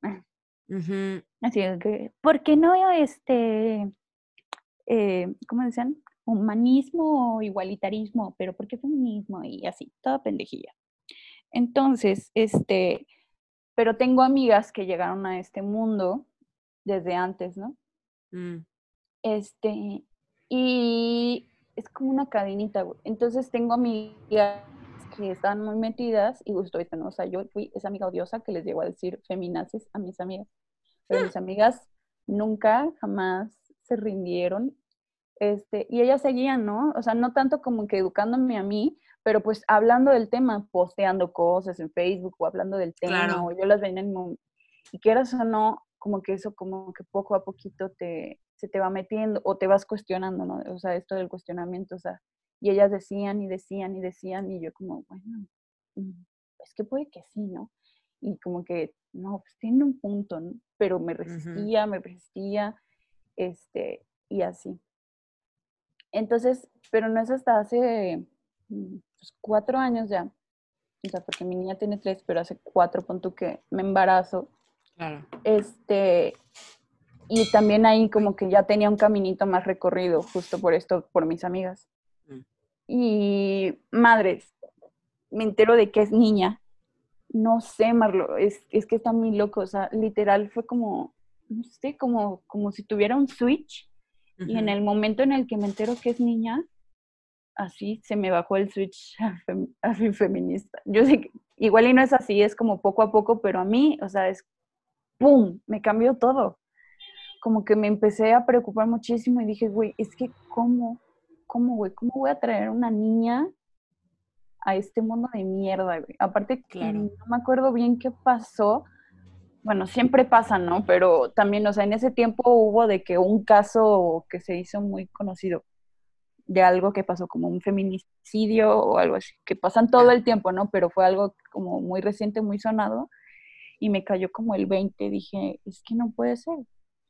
Speaker 1: Uh-huh.
Speaker 2: Así es que, ¿por qué no, ¿cómo decían? humanismo o igualitarismo, pero ¿por qué feminismo? Y así, toda pendejilla. Entonces, pero tengo amigas que llegaron a este mundo desde antes, ¿no?
Speaker 1: Mm.
Speaker 2: Y es como una cadenita, güey. Entonces tengo amigas que están muy metidas y justo ahorita, ¿no? O sea, yo fui esa amiga odiosa que les llegó a decir feminazis a mis amigas. Pero mis amigas nunca, jamás se rindieron. Y ellas seguían, ¿no? O sea, no tanto como que educándome a mí, pero pues hablando del tema, posteando cosas en Facebook o hablando del tema,
Speaker 1: Claro.
Speaker 2: o yo las veía y quieras o no, como que eso como que poco a poquito se te va metiendo o te vas cuestionando, ¿no? O sea, esto del cuestionamiento, o sea, y ellas decían y decían y decían y yo como, bueno, es que puede que sí, ¿no? Y como que, no, pues tiene un punto, ¿no? Pero me resistía, y así. Entonces, pero no es hasta hace pues, 4 años ya, o sea, porque mi niña tiene 3, pero hace 4, pon tú que me embarazo.
Speaker 1: Claro.
Speaker 2: Y también ahí como que ya tenía un caminito más recorrido, justo por esto, por mis amigas. Y madres, me entero de que es niña. No sé, Marlo, es que está muy loco, o sea, literal fue como, no sé, como si tuviera un switch. Y en el momento en el que me entero que es niña, así se me bajó el switch a feminista. Yo sé que igual y no es así, es como poco a poco, pero a mí, o sea, es ¡pum! Me cambió todo. Como que me empecé a preocupar muchísimo y dije, güey, es que güey? ¿Cómo voy a traer una niña a este mundo de mierda, güey? Aparte,
Speaker 1: Claro.
Speaker 2: no me acuerdo bien qué pasó. Bueno, siempre pasa, ¿no? Pero también, o sea, en ese tiempo hubo de que un caso que se hizo muy conocido de algo que pasó como un feminicidio o algo así, que pasan todo el tiempo, ¿no? Pero fue algo como muy reciente, muy sonado, y me cayó como el 20, dije, es que no puede ser.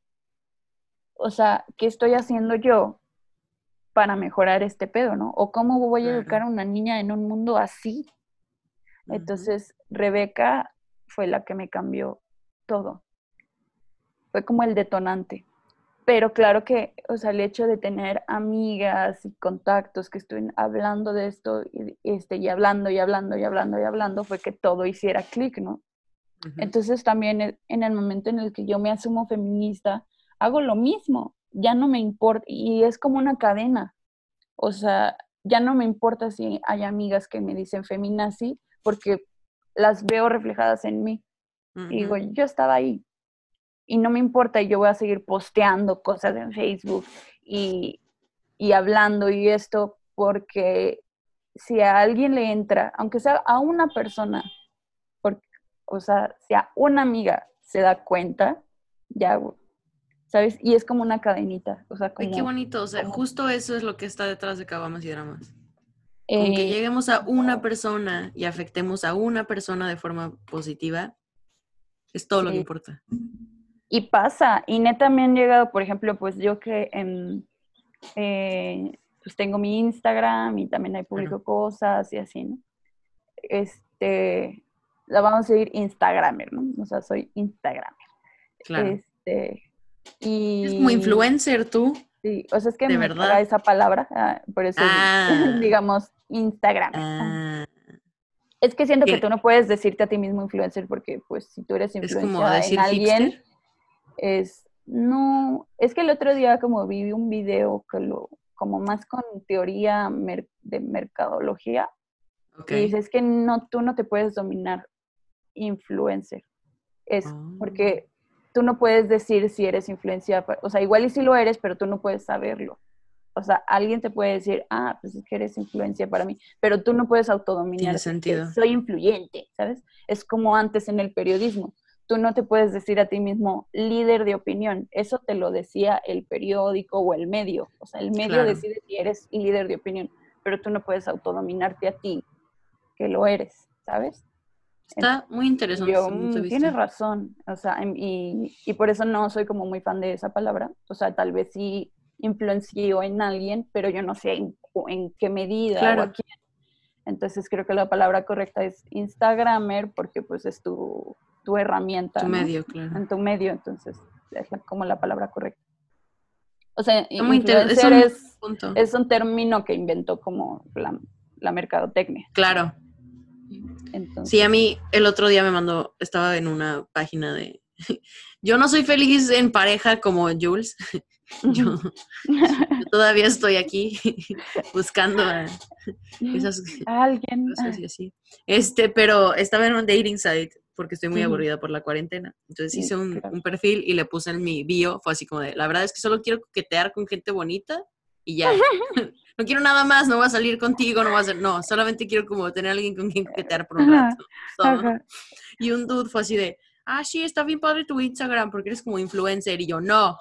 Speaker 2: O sea, ¿qué estoy haciendo yo para mejorar este pedo, no? ¿O cómo voy a educar
Speaker 1: Claro.
Speaker 2: a una niña en un mundo así? Entonces, Rebeca fue la que me cambió todo. Fue como el detonante. Pero claro que, o sea, el hecho de tener amigas y contactos que estuvieran hablando de esto y hablando y hablando y hablando y hablando fue que todo hiciera clic, ¿no? Entonces también en el momento en el que yo me asumo feminista, hago lo mismo, ya no me importa, y es como una cadena, o sea, ya no me importa si hay amigas que me dicen feminazi, porque las veo reflejadas en mí, y digo, yo estaba ahí, y no me importa, y yo voy a seguir posteando cosas en Facebook y, y hablando y esto, porque si a alguien le entra, aunque sea a una persona, porque, o sea, si a una amiga se da cuenta, ya, ¿sabes? Y es como una cadenita, o sea,
Speaker 1: Ay, qué
Speaker 2: como,
Speaker 1: bonito. O sea,
Speaker 2: como
Speaker 1: justo eso es lo que está detrás de Caguamas y Dramas. Con que
Speaker 2: eh,
Speaker 1: lleguemos a una persona y afectemos a una persona de forma positiva, es todo lo que
Speaker 2: sí,
Speaker 1: importa.
Speaker 2: y pasa, y neta me han llegado, por ejemplo, pues yo que pues tengo mi Instagram y también ahí
Speaker 1: Claro.
Speaker 2: publico cosas y así, ¿no? La vamos a seguir Instagramer, ¿no? O sea, soy Instagramer.
Speaker 1: Claro.
Speaker 2: Este,
Speaker 1: Es como
Speaker 2: y
Speaker 1: influencer tú,
Speaker 2: sí, o sea, es que
Speaker 1: de
Speaker 2: me caga
Speaker 1: verdad.
Speaker 2: esa palabra, por eso
Speaker 1: Ah,
Speaker 2: digamos Instagramer.
Speaker 1: ah.
Speaker 2: Es que siento que tú
Speaker 1: ¿Qué?
Speaker 2: no puedes decirte a ti mismo influencer porque pues si tú eres
Speaker 1: Es como
Speaker 2: influencia en
Speaker 1: decir
Speaker 2: alguien,
Speaker 1: hipster.
Speaker 2: no, es que el otro día como vi un video como más con teoría de mercadología,
Speaker 1: Ok.
Speaker 2: y dices que no, tú no te puedes dominar influencer. Es
Speaker 1: Oh,
Speaker 2: porque tú no puedes decir si eres influencia, o sea, igual y si lo eres, pero tú no puedes saberlo. O sea, alguien te puede decir, pues es que eres influencia para mí, pero tú no puedes
Speaker 1: tiene
Speaker 2: autodominarte, que
Speaker 1: sentido.
Speaker 2: soy influyente, ¿sabes? Es como antes en el periodismo. Tú no te puedes decir a ti mismo líder de opinión. Eso te lo decía el periódico o el medio. O sea, el medio
Speaker 1: Claro.
Speaker 2: decide si eres líder de opinión, pero tú no puedes autodominarte a ti, que lo eres, ¿sabes?
Speaker 1: Está muy
Speaker 2: Y
Speaker 1: interesante
Speaker 2: yo,
Speaker 1: tu punto de
Speaker 2: tienes
Speaker 1: vista.
Speaker 2: razón, o sea, y por eso no soy como muy fan de esa palabra, o sea, tal vez sí influenció en alguien, pero yo no sé en qué medida o a
Speaker 1: Claro,
Speaker 2: quién. Entonces creo que la palabra correcta es Instagramer porque pues es tu
Speaker 1: tu
Speaker 2: herramienta, ¿no?
Speaker 1: medio, claro.
Speaker 2: En tu medio, entonces es como la palabra correcta. O sea,
Speaker 1: Muy
Speaker 2: influencer
Speaker 1: punto.
Speaker 2: es un término que inventó como la mercadotecnia.
Speaker 1: Claro.
Speaker 2: Entonces,
Speaker 1: Sí, a mí el otro día estaba en una página de... Yo no soy feliz en pareja como Jules. Yo todavía estoy aquí buscando a esas
Speaker 2: alguien.
Speaker 1: cosas y así. Pero estaba en un dating site porque estoy muy
Speaker 2: Ujú.
Speaker 1: aburrida por la cuarentena. Entonces hice un
Speaker 2: Claro.
Speaker 1: perfil y le puse en mi bio, fue así como de, la verdad es que solo quiero coquetear con gente bonita y ya. No quiero nada más, no voy a salir contigo, no voy a hacer, no, solamente quiero como tener a alguien con quien coquetear por un
Speaker 2: Ajá,
Speaker 1: rato. Todo.
Speaker 2: ajá.
Speaker 1: Y un dude fue así de, sí, está bien padre tu Instagram porque eres como influencer. Y yo, no.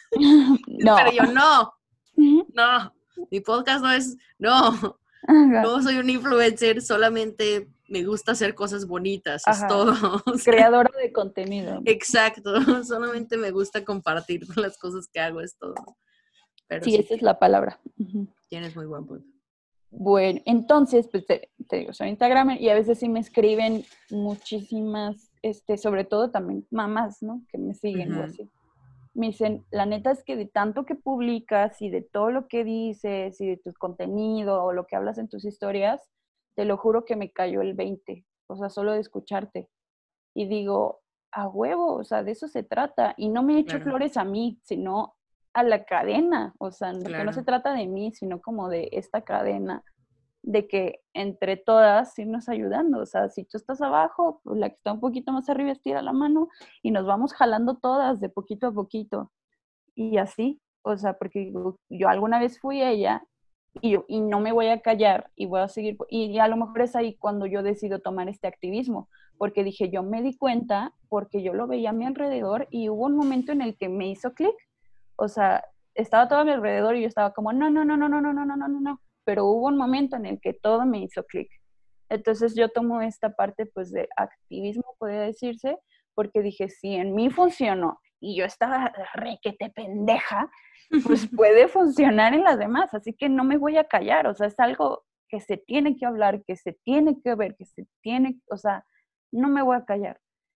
Speaker 1: Pero
Speaker 2: No.
Speaker 1: yo, no,
Speaker 2: Ujú.
Speaker 1: no. Mi podcast no es, no.
Speaker 2: Ajá,
Speaker 1: No soy un influencer, solamente me gusta hacer cosas bonitas, es
Speaker 2: ajá.
Speaker 1: todo. O sea,
Speaker 2: Creadora de contenido.
Speaker 1: exacto, solamente me gusta compartir las cosas que hago, es todo. Pero
Speaker 2: Sí,
Speaker 1: sí,
Speaker 2: esa es la palabra. Ujú.
Speaker 1: tienes muy buen punto.
Speaker 2: Bueno, entonces, pues te digo, soy Instagramer y a veces sí me escriben muchísimas, sobre todo también mamás, ¿no? Que me siguen o
Speaker 1: Uh-huh.
Speaker 2: así. Me dicen, la neta es que de tanto que publicas y de todo lo que dices y de tu contenido o lo que hablas en tus historias, te lo juro que me cayó el 20, o sea, solo de escucharte. Y digo, a huevo, o sea, de eso se trata. Y no me he hecho
Speaker 1: Claro,
Speaker 2: flores a mí, sino a la cadena. O sea, que no se
Speaker 1: claro,
Speaker 2: trata de mí, sino como de esta cadena, de que entre todas irnos ayudando. O sea, si tú estás abajo, pues la que está un poquito más arriba estira la mano y nos vamos jalando todas de poquito a poquito. Y así, o sea, porque yo alguna vez fui ella y no me voy a callar y voy a seguir, y a lo mejor es ahí cuando yo decido tomar este activismo, porque dije, yo me di cuenta, porque yo lo veía a mi alrededor y hubo un momento en el que me hizo clic, o sea, estaba todo a mi alrededor y yo estaba como, no, no, no, no, no, no, no, no, no, no, no, pero hubo un momento en el que todo me hizo clic. Entonces yo tomo esta parte pues de activismo, podría decirse, porque dije, si en mí funcionó y yo estaba requete pendeja, pues puede funcionar en las demás, así que no me voy a callar, o sea, es algo que se tiene que hablar, que se tiene que ver, que se tiene, o sea, no me voy a callar.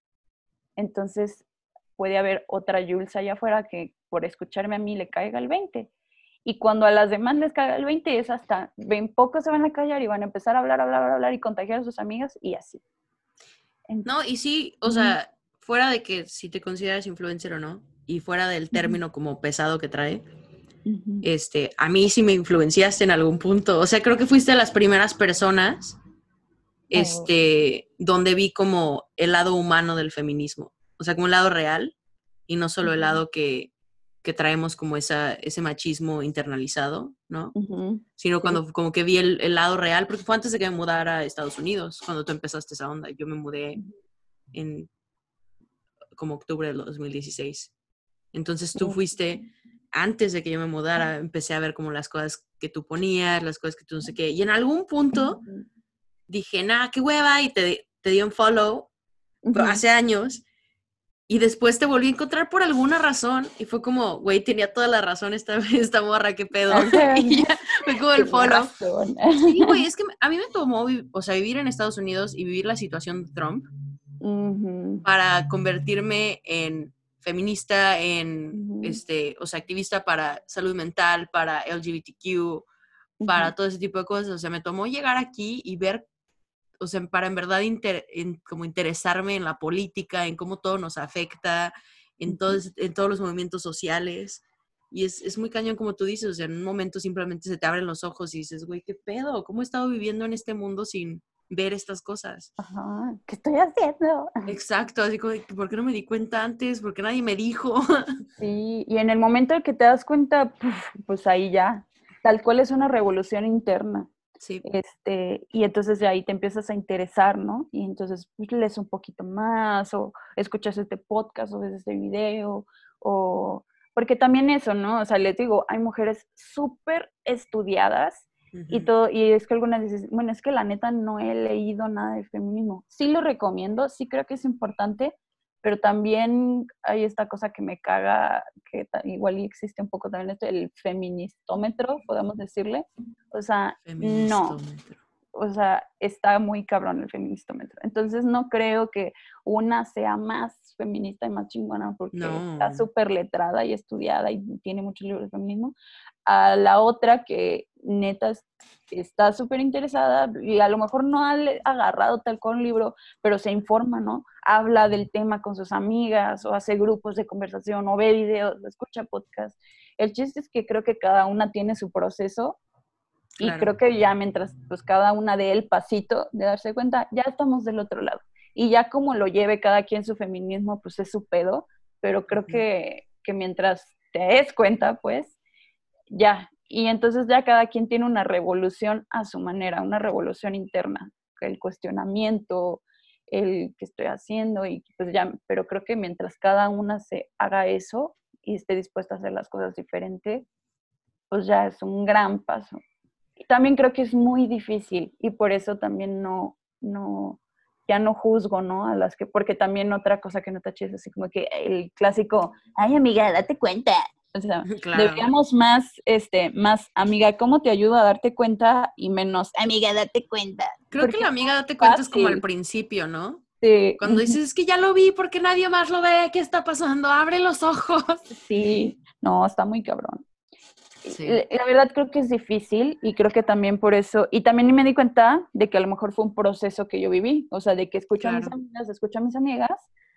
Speaker 2: Entonces puede haber otra Jules allá afuera que por escucharme a mí le caiga el 20. Y cuando a las demás les caiga el 20 es hasta, ven, pocos se van a callar y van a empezar a hablar, hablar, hablar y contagiar a sus amigas y así.
Speaker 1: No, y sí, o sea, fuera de que si te consideras influencer o no, y fuera del término como pesado que trae, a mí sí me influenciaste en algún punto. O sea, creo que fuiste de las primeras personas,
Speaker 2: Oh.
Speaker 1: donde vi como el lado humano del feminismo. O sea, como el lado real, y no solo el lado que traemos como ese machismo internalizado, ¿no? Sino
Speaker 2: Sí.
Speaker 1: cuando como que vi el lado real, porque fue antes de que me mudara a Estados Unidos, cuando tú empezaste esa onda. Yo me mudé en como octubre del 2016. Entonces tú fuiste, antes de que yo me mudara, empecé a ver como las cosas que tú ponías, las cosas que tú no sé qué. Y en algún punto dije, nah, qué hueva, y te di un follow hace años. Y después te volví a encontrar por alguna razón. Y fue como, güey, tenía toda la razón esta morra, qué pedo. Y ya fue como el
Speaker 2: Tenía
Speaker 1: follow.
Speaker 2: razón.
Speaker 1: Sí, güey, es que a mí me tomó, o sea, vivir en Estados Unidos y vivir la situación de Trump para convertirme en feminista, o sea, activista para salud mental, para LGBTQ, para todo ese tipo de cosas. O sea, me tomó llegar aquí y ver, o sea, para en verdad como interesarme en la política, en cómo todo nos afecta, en todos los movimientos sociales. Y es muy cañón como tú dices, o sea, en un momento simplemente se te abren los ojos y dices, güey, ¿qué pedo? ¿Cómo he estado viviendo en este mundo sin ver estas cosas?
Speaker 2: Ajá, ¿qué estoy haciendo?
Speaker 1: Exacto, así como, ¿por qué no me di cuenta antes? ¿Por qué nadie me dijo?
Speaker 2: Sí, y en el momento en que te das cuenta, pues ahí ya, tal cual es una revolución interna.
Speaker 1: Sí.
Speaker 2: Y entonces de ahí te empiezas a interesar, ¿no? Y entonces pues, lees un poquito más, o escuchas este podcast, o ves este video, o porque también eso, ¿no? O sea, les digo, hay mujeres súper estudiadas y todo, y es que algunas dices, bueno, es que la neta no he leído nada de feminismo. Sí lo recomiendo, sí creo que es importante, pero también hay esta cosa que me caga, que igual existe un poco también el feministómetro, podemos decirle. O sea, no.
Speaker 1: Feministómetro.
Speaker 2: o sea, está muy cabrón el feministómetro. Entonces no creo que una sea más feminista y más chingona porque está súper letrada y estudiada y tiene muchos libros de feminismo, a la otra que neta está súper interesada y a lo mejor no ha agarrado tal cual un libro, pero se informa, ¿no? Habla del tema con sus amigas o hace grupos de conversación o ve videos, o escucha podcasts. El chiste es que creo que cada una tiene su proceso. Claro. Y creo que ya mientras pues cada una dé el pasito de darse cuenta, ya estamos del otro lado. Y ya como lo lleve cada quien su feminismo, pues es su pedo, pero creo que mientras te des cuenta, pues, ya. Y entonces ya cada quien tiene una revolución a su manera, una revolución interna, el cuestionamiento, el que estoy haciendo, y pues ya, pero creo que mientras cada una se haga eso y esté dispuesta a hacer las cosas diferentes, pues ya es un gran paso. También creo que es muy difícil y por eso también ya no juzgo, ¿no? A las que, porque también otra cosa que no te chido es así como que el clásico, ay amiga, date cuenta. O sea, claro. Deberíamos más, amiga, ¿cómo te ayudo a darte cuenta? Y menos, amiga, date cuenta.
Speaker 1: Creo que la amiga, date cuenta es como al principio, ¿no? Sí. Cuando dices, es que ya lo vi porque nadie más lo ve, ¿qué está pasando? Abre los ojos.
Speaker 2: Sí, no, está muy cabrón. Sí. La verdad creo que es difícil y creo que también por eso, y también me di cuenta de que a lo mejor fue un proceso que yo viví, o sea, de que escucho a mis amigas, escucho a mis amigas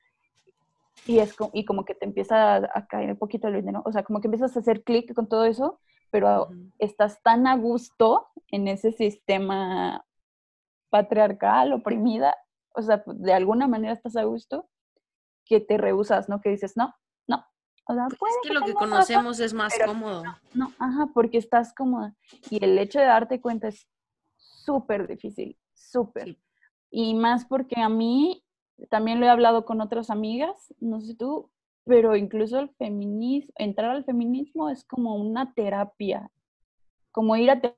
Speaker 2: y como que te empieza a caer un poquito el dinero, o sea, como que empiezas a hacer clic con todo eso, pero estás tan a gusto en ese sistema patriarcal, oprimida, o sea, de alguna manera estás a gusto que te rehusas, ¿no? Que dices, no. O sea,
Speaker 1: pues es que lo que conocemos es más cómodo.
Speaker 2: No, porque estás cómoda. Y el hecho de darte cuenta es súper difícil, súper. Sí. Y más porque a mí, también lo he hablado con otras amigas, no sé tú, pero incluso el feminismo, entrar al feminismo es como una terapia, como ir a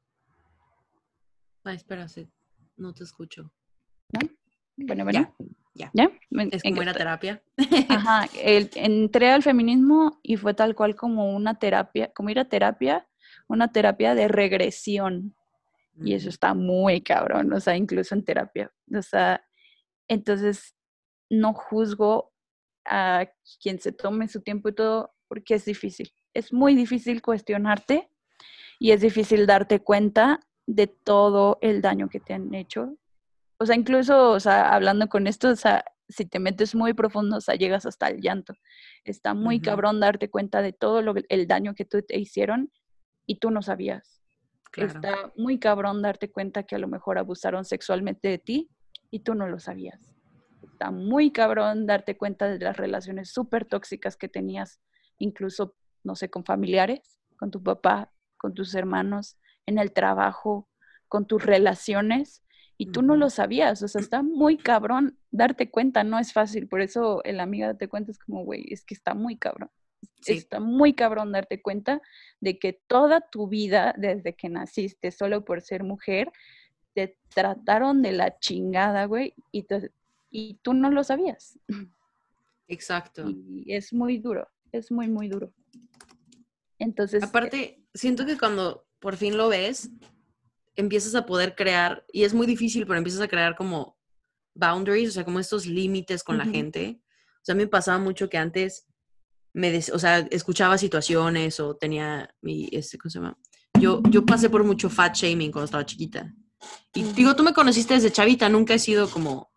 Speaker 1: Ay, espera, no te escucho.
Speaker 2: ¿No? Bueno.
Speaker 1: Ya.
Speaker 2: ¿Ya?
Speaker 1: Es como ir a terapia.
Speaker 2: Ajá, entré al feminismo y fue tal cual como una terapia, como ir a terapia, una terapia de regresión. Y eso está muy cabrón, o sea, incluso en terapia. O sea, entonces no juzgo a quien se tome su tiempo y todo, porque es difícil. Es muy difícil cuestionarte y es difícil darte cuenta de todo el daño que te han hecho. O sea, incluso, o sea, hablando con esto, o sea, si te metes muy profundo, o sea, llegas hasta el llanto. Está muy cabrón darte cuenta de todo el daño que te hicieron y tú no sabías. Claro. Está muy cabrón darte cuenta que a lo mejor abusaron sexualmente de ti y tú no lo sabías. Está muy cabrón darte cuenta de las relaciones súper tóxicas que tenías, incluso, no sé, con familiares, con tu papá, con tus hermanos, en el trabajo, con tus relaciones. Y tú no lo sabías, o sea, está muy cabrón darte cuenta, no es fácil, por eso el amiga date cuenta es como, güey, es que está muy cabrón. Sí. Está muy cabrón darte cuenta de que toda tu vida, desde que naciste, solo por ser mujer, te trataron de la chingada, güey, y tú no lo sabías.
Speaker 1: Exacto.
Speaker 2: Y es muy duro, es muy, muy duro. Entonces...
Speaker 1: Aparte, siento que cuando por fin lo ves, empiezas a poder crear, y es muy difícil, pero empiezas a crear como boundaries, o sea, como estos límites con la gente. O sea, a mí me pasaba mucho que antes o sea, escuchaba situaciones o tenía ¿cómo se llama? Yo pasé por mucho fat shaming cuando estaba chiquita. Y digo, tú me conociste desde chavita, nunca he sido como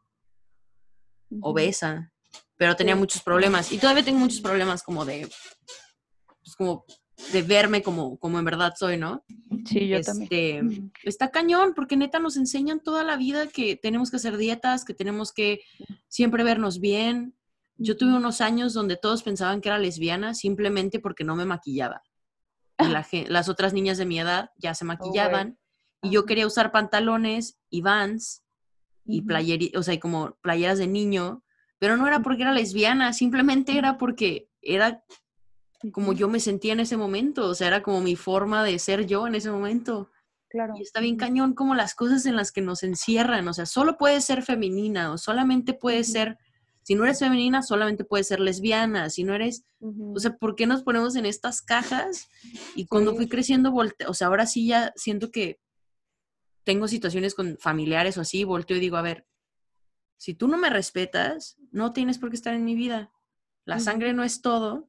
Speaker 1: obesa, pero tenía muchos problemas. Y todavía tengo muchos problemas como de verme como en verdad soy, ¿no?
Speaker 2: Sí, yo también.
Speaker 1: Está cañón, porque neta nos enseñan toda la vida que tenemos que hacer dietas, que tenemos que siempre vernos bien. Yo tuve unos años donde todos pensaban que era lesbiana simplemente porque no me maquillaba. Y las otras niñas de mi edad ya se maquillaban. Y yo quería usar pantalones y Vans y o sea, como playeras de niño, pero no era porque era lesbiana, simplemente era porque era como yo me sentía en ese momento, o sea, era como mi forma de ser yo en ese momento. Claro. Y está bien cañón como las cosas en las que nos encierran, o sea, solo puedes ser femenina o solamente puedes ser, si no eres femenina, solamente puedes ser lesbiana, si no eres, o sea, ¿por qué nos ponemos en estas cajas? Y cuando fui creciendo, o sea, ahora sí ya siento que tengo situaciones con familiares o así, volteo y digo, a ver, si tú no me respetas, no tienes por qué estar en mi vida. La sangre no es todo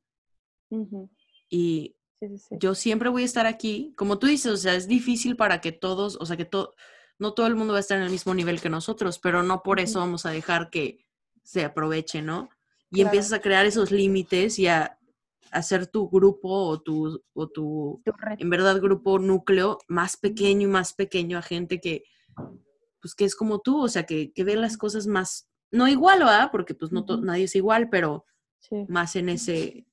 Speaker 1: y yo siempre voy a estar aquí. Como tú dices, o sea, es difícil para que todos, o sea, no todo el mundo va a estar en el mismo nivel que nosotros, pero no por eso vamos a dejar que se aproveche, ¿no? Y empiezas a crear esos límites y a hacer tu grupo o tu en verdad, grupo núcleo más pequeño y más pequeño a gente que, pues, que es como tú, o sea, que ve las cosas más, no igual, ¿verdad? Porque pues no nadie es igual, pero más en ese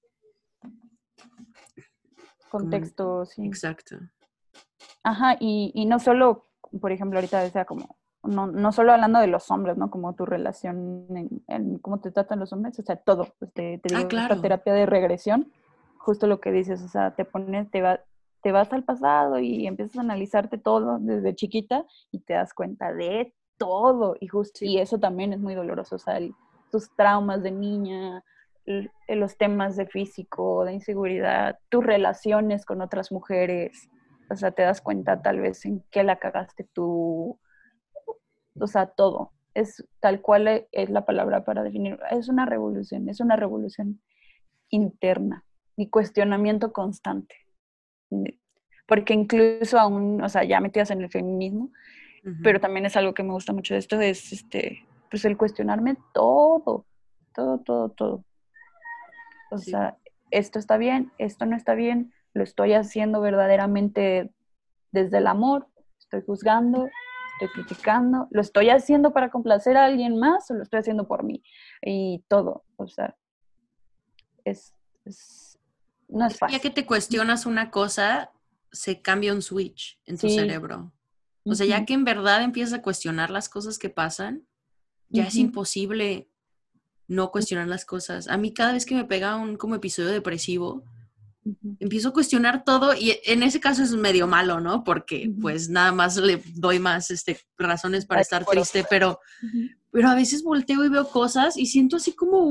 Speaker 2: contexto, sí.
Speaker 1: Exacto.
Speaker 2: Ajá, y no solo, por ejemplo, ahorita decía como, no solo hablando de los hombres, ¿no? Como tu relación en cómo te tratan los hombres, o sea, todo. Pues te digo,
Speaker 1: claro.
Speaker 2: esta terapia de regresión, justo lo que dices, o sea, te vas al pasado y empiezas a analizarte todo desde chiquita y te das cuenta de todo. Y eso también es muy doloroso, o sea, tus traumas de niña, los temas de físico, de inseguridad, tus relaciones con otras mujeres. O sea, te das cuenta tal vez en qué la cagaste tú. O sea, todo. Es tal cual es la palabra para definir. Es una revolución interna y cuestionamiento constante. Porque incluso aún, o sea, ya metidas en el feminismo, pero también es algo que me gusta mucho de esto, es pues el cuestionarme todo. O sea, esto está bien, esto no está bien, lo estoy haciendo verdaderamente desde el amor, estoy juzgando, estoy criticando, lo estoy haciendo para complacer a alguien más o lo estoy haciendo por mí. Y todo, o sea, no es fácil.
Speaker 1: Ya que te cuestionas una cosa, se cambia un switch en tu cerebro. O sea, ya que en verdad empiezas a cuestionar las cosas que pasan, ya es imposible no cuestionar las cosas. A mí cada vez que me pega un como episodio depresivo, empiezo a cuestionar todo y en ese caso es medio malo, ¿no? Porque pues nada más le doy más razones para estar triste, pero a veces volteo y veo cosas y siento así como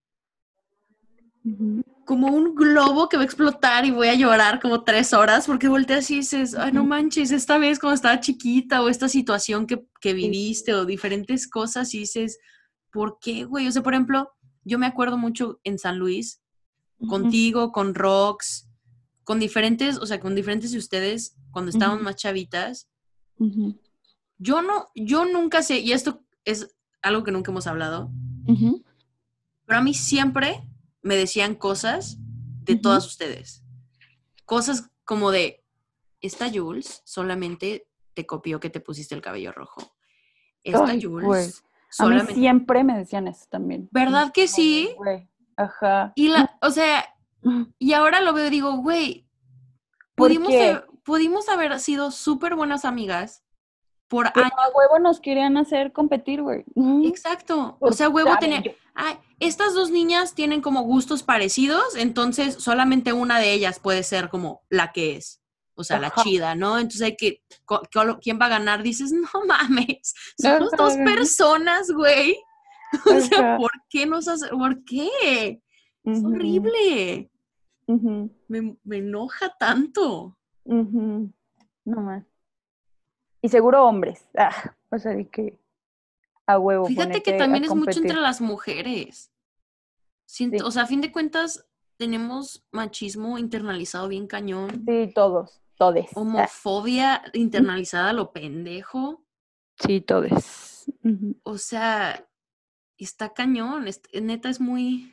Speaker 1: como un globo que va a explotar y voy a llorar como 3 horas porque volteas y dices, ay, no manches, esta vez cuando estaba chiquita o esta situación que viviste o diferentes cosas y dices, ¿por qué, güey? O sea, por ejemplo, yo me acuerdo mucho en San Luis, contigo, con Rox, con diferentes de ustedes, cuando estábamos más chavitas. Yo nunca sé, y esto es algo que nunca hemos hablado, pero a mí siempre me decían cosas de todas ustedes. Cosas como de, esta Jules solamente te copió que te pusiste el cabello rojo. Esta Jules
Speaker 2: solamente... A mí siempre me decían eso también.
Speaker 1: ¿Verdad que sí?
Speaker 2: Güey. Ajá.
Speaker 1: Y o sea, y ahora lo veo y digo, güey, pudimos haber sido súper buenas amigas por años.
Speaker 2: A huevo nos querían hacer competir, güey.
Speaker 1: Exacto. O sea, huevo tenía... Ay, estas dos niñas tienen como gustos parecidos, entonces solamente una de ellas puede ser como la que es. O sea, la chida, ¿no? Entonces hay que... ¿Quién va a ganar? Dices, no mames, somos dos personas, güey. O sea, ¿por qué nos hace... ¿Por qué? Es horrible. Me enoja tanto.
Speaker 2: No más. Y seguro hombres. O sea, de que a huevo.
Speaker 1: Fíjate que también es mucho entre las mujeres. O sea, a fin de cuentas, tenemos machismo internalizado bien cañón.
Speaker 2: Sí, todos.
Speaker 1: Homofobia internalizada a lo pendejo.
Speaker 2: Sí, todos.
Speaker 1: O sea, está cañón. Neta es muy...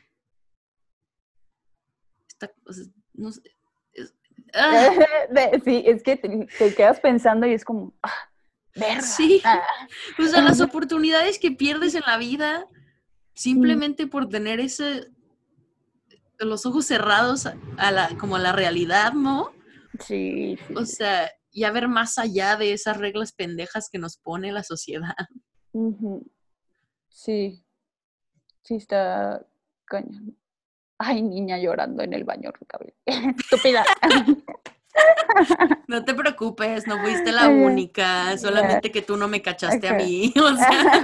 Speaker 1: O sea, no sé,
Speaker 2: sí, es que te quedas pensando y es como... verga.
Speaker 1: Sí. O sea, las oportunidades que pierdes en la vida simplemente por tener los ojos cerrados como a la realidad, ¿no?
Speaker 2: Sí.
Speaker 1: O sea, y a ver más allá de esas reglas pendejas que nos pone la sociedad.
Speaker 2: Sí. Sí, está cañón. Ay, niña llorando en el baño, estúpida.
Speaker 1: No te preocupes, no fuiste la única, solamente que tú no me cachaste a mí, o sea.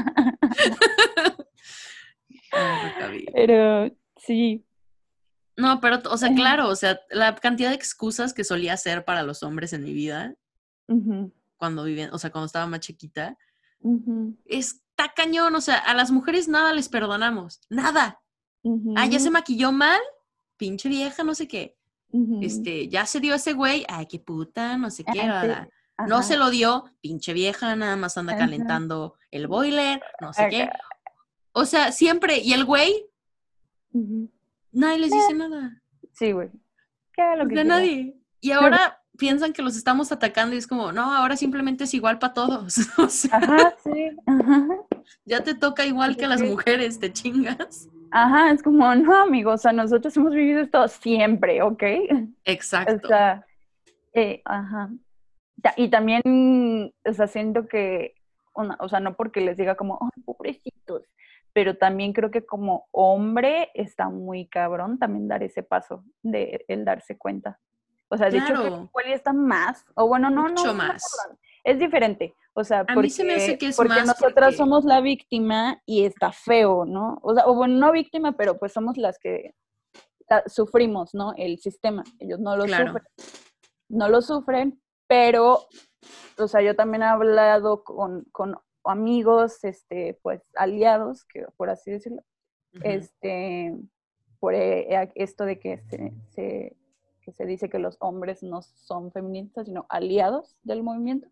Speaker 2: Pero sí.
Speaker 1: No, pero, o sea, claro, o sea, la cantidad de excusas que solía hacer para los hombres en mi vida, cuando o sea, cuando estaba más chiquita.
Speaker 2: Ujú,
Speaker 1: Está cañón, o sea, a las mujeres nada les perdonamos, nada. Ah, ya
Speaker 2: ujú,
Speaker 1: se maquilló mal, pinche vieja, no sé qué.
Speaker 2: ujú.
Speaker 1: Ya se dio ese güey, ay, qué puta, no sé qué,
Speaker 2: Ah, sí.
Speaker 1: no se
Speaker 2: Ajá.
Speaker 1: lo dio, pinche vieja, nada más anda
Speaker 2: Ajá.
Speaker 1: calentando el boiler, no sé qué.
Speaker 2: Acá.
Speaker 1: O sea, siempre, y el güey,
Speaker 2: Ujú.
Speaker 1: nadie les dice nada.
Speaker 2: Sí, güey. Que haga lo
Speaker 1: O
Speaker 2: que
Speaker 1: sea,
Speaker 2: quiera.
Speaker 1: nadie. Y ahora piensan que los estamos atacando y es como, no, ahora simplemente es igual para todos. O sea,
Speaker 2: Ajá, sí. Ajá.
Speaker 1: ya te toca igual que a las
Speaker 2: Sí.
Speaker 1: mujeres, te chingas.
Speaker 2: Ajá, es como, no, amigos, o sea, nosotros hemos vivido esto siempre, ¿ok? O
Speaker 1: Exacto.
Speaker 2: sea, ajá. Y también, o sea, siento que, o sea, no porque les diga como, oh, pobrecitos, pero también creo que como hombre está muy cabrón también dar ese paso de el darse cuenta. O sea, de hecho creo que
Speaker 1: Claro,
Speaker 2: igual ya está más, o bueno,
Speaker 1: mucho
Speaker 2: no
Speaker 1: más.
Speaker 2: cabrón, es diferente, o sea,
Speaker 1: A mí se me hace que es
Speaker 2: porque
Speaker 1: más
Speaker 2: nosotras
Speaker 1: porque,
Speaker 2: somos la víctima y está feo, ¿no? O sea, o bueno, no víctima, pero pues somos las que sufrimos, ¿no? El sistema, ellos
Speaker 1: claro.
Speaker 2: no lo sufren, pero o sea, yo también he hablado con amigos, pues, aliados, que por así decirlo,
Speaker 1: Ujú.
Speaker 2: este, por esto de que que se dice que los hombres no son feministas, sino aliados del movimiento.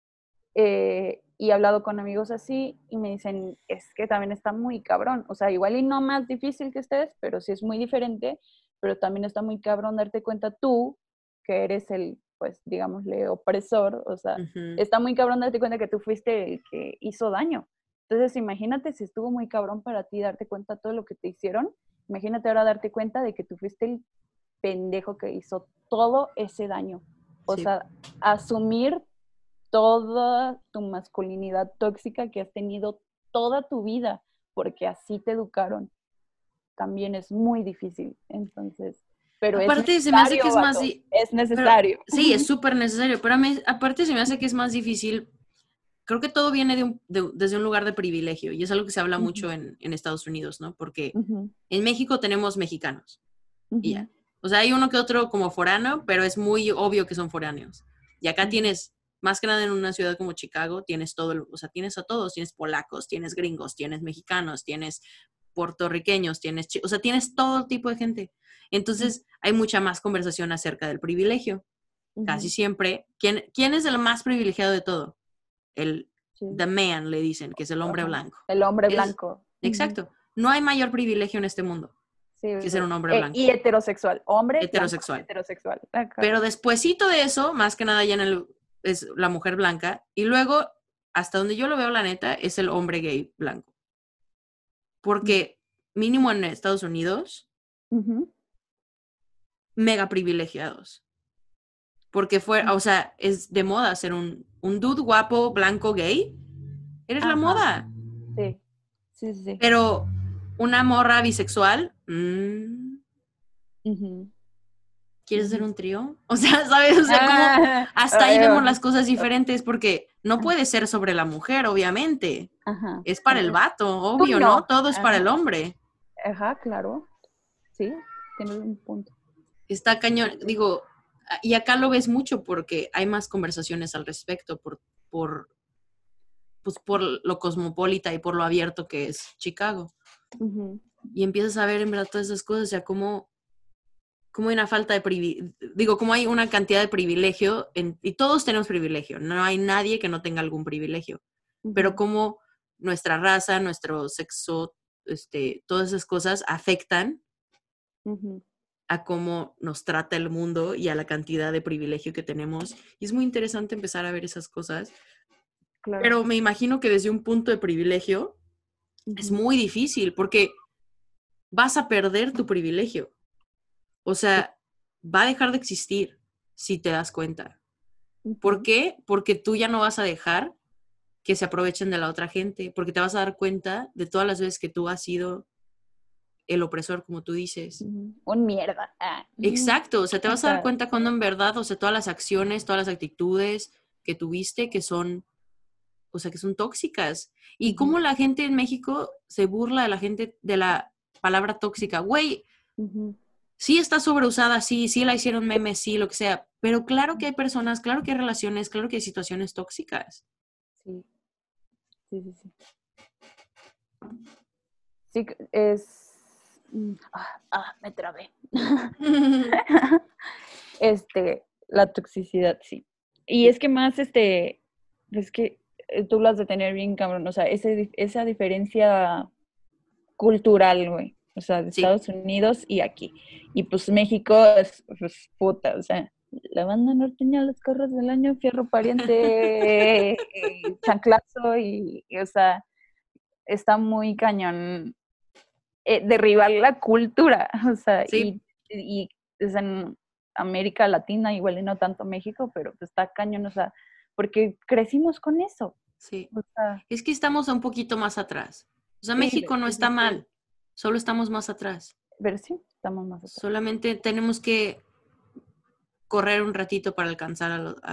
Speaker 2: Y he hablado con amigos así y me dicen, es que también está muy cabrón, o sea, igual y no más difícil que ustedes, pero sí es muy diferente, pero también está muy cabrón darte cuenta tú que eres el, pues, digámosle, opresor, o sea,
Speaker 1: Ujú.
Speaker 2: está muy cabrón darte cuenta que tú fuiste el que hizo daño. Entonces, imagínate si estuvo muy cabrón para ti darte cuenta de todo lo que te hicieron, imagínate ahora darte cuenta de que tú fuiste el pendejo que hizo todo ese daño. O
Speaker 1: Sí.
Speaker 2: sea, asumir toda tu masculinidad tóxica que has tenido toda tu vida, porque así te educaron, también es muy difícil. Entonces, pero es
Speaker 1: Aparte se me hace que
Speaker 2: necesario,
Speaker 1: es más,
Speaker 2: vato, es
Speaker 1: pero
Speaker 2: necesario.
Speaker 1: sí, es súper necesario, pero a mí, aparte se me hace que es más difícil. Creo que todo viene desde un lugar de privilegio y es algo que se habla
Speaker 2: Ujú,
Speaker 1: mucho en Estados Unidos, ¿no? Porque
Speaker 2: ujú,
Speaker 1: en México tenemos mexicanos y
Speaker 2: ujú,
Speaker 1: ya. O sea, hay uno que otro como foráneo, pero es muy obvio que son foráneos. Y acá
Speaker 2: ujú,
Speaker 1: tienes, más que nada en una ciudad como Chicago, tienes todo, o sea, tienes a todos, tienes polacos, tienes gringos, tienes mexicanos, tienes puertorriqueños, o sea, tienes todo tipo de gente. Entonces, hay mucha más conversación acerca del privilegio. Casi
Speaker 2: ujú,
Speaker 1: siempre, ¿quién es el más privilegiado de todo? El
Speaker 2: sí,
Speaker 1: the man, le dicen, que es el hombre
Speaker 2: ajá.
Speaker 1: blanco.
Speaker 2: El hombre
Speaker 1: Es
Speaker 2: blanco. Ujú,
Speaker 1: exacto. No hay mayor privilegio en este mundo
Speaker 2: sí,
Speaker 1: que ser un hombre
Speaker 2: y
Speaker 1: blanco,
Speaker 2: heterosexual, hombre blanco,
Speaker 1: heterosexual.
Speaker 2: heterosexual. Acá.
Speaker 1: Pero despuesito de eso, más que nada ya es la mujer blanca, y luego, hasta donde yo lo veo, la neta, es el hombre gay blanco. Porque mínimo en Estados Unidos,
Speaker 2: Ujú,
Speaker 1: mega privilegiados. Porque fue,
Speaker 2: ujú.
Speaker 1: o sea, es de moda ser un dude guapo, blanco, gay. Eres la
Speaker 2: Ajá,
Speaker 1: moda.
Speaker 2: sí, sí, sí.
Speaker 1: Pero una morra bisexual,
Speaker 2: Ujú,
Speaker 1: ¿quieres hacer
Speaker 2: ujú.
Speaker 1: un trío? O sea, ¿sabes? O sea, como
Speaker 2: Ah,
Speaker 1: hasta ahí vemos las cosas diferentes porque no puede ser sobre la mujer, obviamente.
Speaker 2: ajá,
Speaker 1: Es para el
Speaker 2: es
Speaker 1: vato,
Speaker 2: tú
Speaker 1: obvio, ¿no?
Speaker 2: no.
Speaker 1: Todo es para el
Speaker 2: Ajá,
Speaker 1: hombre.
Speaker 2: ajá, claro. Sí, tienes un punto.
Speaker 1: Está cañón, digo, y acá lo ves mucho porque hay más conversaciones al respecto por, pues, por lo cosmopolita y por lo abierto que es Chicago.
Speaker 2: Ujú,
Speaker 1: Y empiezas a ver en verdad todas esas cosas, o sea, como hay una falta de privilegio, digo, como hay una cantidad de privilegio, y todos tenemos privilegio, no hay nadie que no tenga algún privilegio, pero
Speaker 2: ujú,
Speaker 1: como nuestra raza, nuestro sexo, todas esas cosas afectan
Speaker 2: ujú,
Speaker 1: a cómo nos trata el mundo y a la cantidad de privilegio que tenemos. Y es muy interesante empezar a ver esas cosas,
Speaker 2: claro.
Speaker 1: pero me imagino que desde un punto de privilegio es
Speaker 2: Ujú,
Speaker 1: muy difícil porque vas a perder tu privilegio. O
Speaker 2: sí,
Speaker 1: sea, va a dejar de existir si te das cuenta. ¿Por
Speaker 2: ujú,
Speaker 1: qué? Porque tú ya no vas a dejar que se aprovechen de la otra gente, porque te vas a dar cuenta de todas las veces que tú has sido el opresor, como tú dices.
Speaker 2: ujú. Un mierda.
Speaker 1: Exacto, o sea, te vas a dar
Speaker 2: Acá.
Speaker 1: cuenta cuando en verdad, o sea, todas las acciones, todas las actitudes que tuviste que son, o sea, que son tóxicas. Y
Speaker 2: Ujú,
Speaker 1: cómo la gente en México se burla de la gente de la palabra tóxica. Güey,
Speaker 2: ujú.
Speaker 1: sí está sobreusada, sí la hicieron memes, sí, lo que sea, pero claro que hay personas, claro que hay relaciones, claro que hay situaciones tóxicas.
Speaker 2: Sí, sí, sí, sí. Sí, es... me trabé. La toxicidad, sí. Y es que más, es que tú lo has de tener bien, cabrón, o sea, esa diferencia cultural, güey, o sea, de
Speaker 1: Sí,
Speaker 2: Estados Unidos y aquí. Y pues México es, pues, puta, o sea, la banda norteña, los carros del año, fierro pariente, chanclazo, o sea, está muy cañón derribar la cultura, o sea,
Speaker 1: sí,
Speaker 2: y es en América Latina, igual y no tanto México, pero pues está cañón, o sea, porque crecimos con eso,
Speaker 1: sí.
Speaker 2: o sea,
Speaker 1: Es que estamos un poquito más atrás. O sea,
Speaker 2: sí,
Speaker 1: México no
Speaker 2: sí,
Speaker 1: está
Speaker 2: sí, sí,
Speaker 1: mal, solo estamos más atrás.
Speaker 2: pero sí, estamos más atrás.
Speaker 1: Solamente tenemos que correr un ratito para alcanzar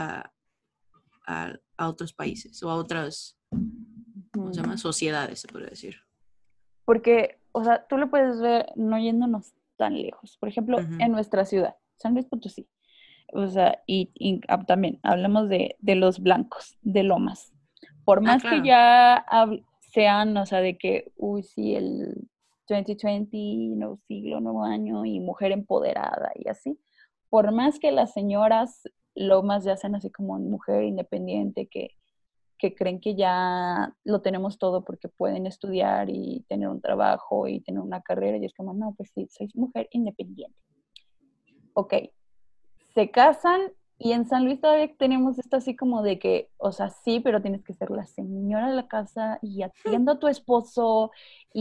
Speaker 1: a otros países o a otras, ¿cómo se llama? Sociedades, se puede decir.
Speaker 2: Porque, o sea, tú lo puedes ver no yéndonos tan lejos, por ejemplo,
Speaker 1: Ujú.
Speaker 2: en nuestra ciudad, San Luis Potosí, o sea, también hablamos de los blancos, de Lomas. Por
Speaker 1: Ah,
Speaker 2: más que
Speaker 1: claro.
Speaker 2: ya sean, o sea, de que, uy, sí, el 2020, nuevo siglo, nuevo año y mujer empoderada y así, por más que las señoras Lomas ya sean así como mujer independiente, que creen que ya lo tenemos todo porque pueden estudiar y tener un trabajo y tener una carrera, y es como, no, pues sí, soy mujer independiente. Ok, se casan y en San Luis todavía tenemos esto así como de que, o sea, sí, pero tienes que ser la señora de la casa y atienda a tu esposo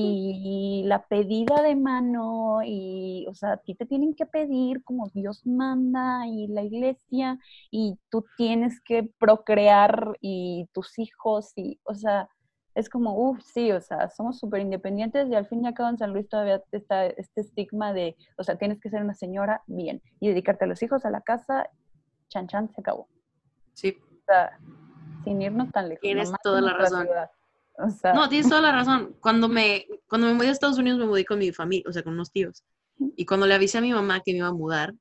Speaker 2: y la pedida de mano y, o sea, a ti te tienen que pedir como Dios manda y la iglesia y tú tienes que procrear y tus hijos y, o sea, es como, sí, o sea, somos súper independientes y al fin y al cabo en San Luis todavía está este estigma de, o sea, tienes que ser una señora bien y dedicarte a los hijos, a la casa, chan chan, se acabó.
Speaker 1: Sí,
Speaker 2: O sea, sin irnos tan lejos,
Speaker 1: tienes
Speaker 2: nomás
Speaker 1: toda
Speaker 2: en
Speaker 1: la
Speaker 2: nuestra
Speaker 1: razón.
Speaker 2: ciudad. O sea,
Speaker 1: No, tienes toda la razón. Cuando me mudé a Estados Unidos, me mudé con mi familia, o sea, con unos tíos. Y cuando le avisé a mi mamá que me iba a mudar,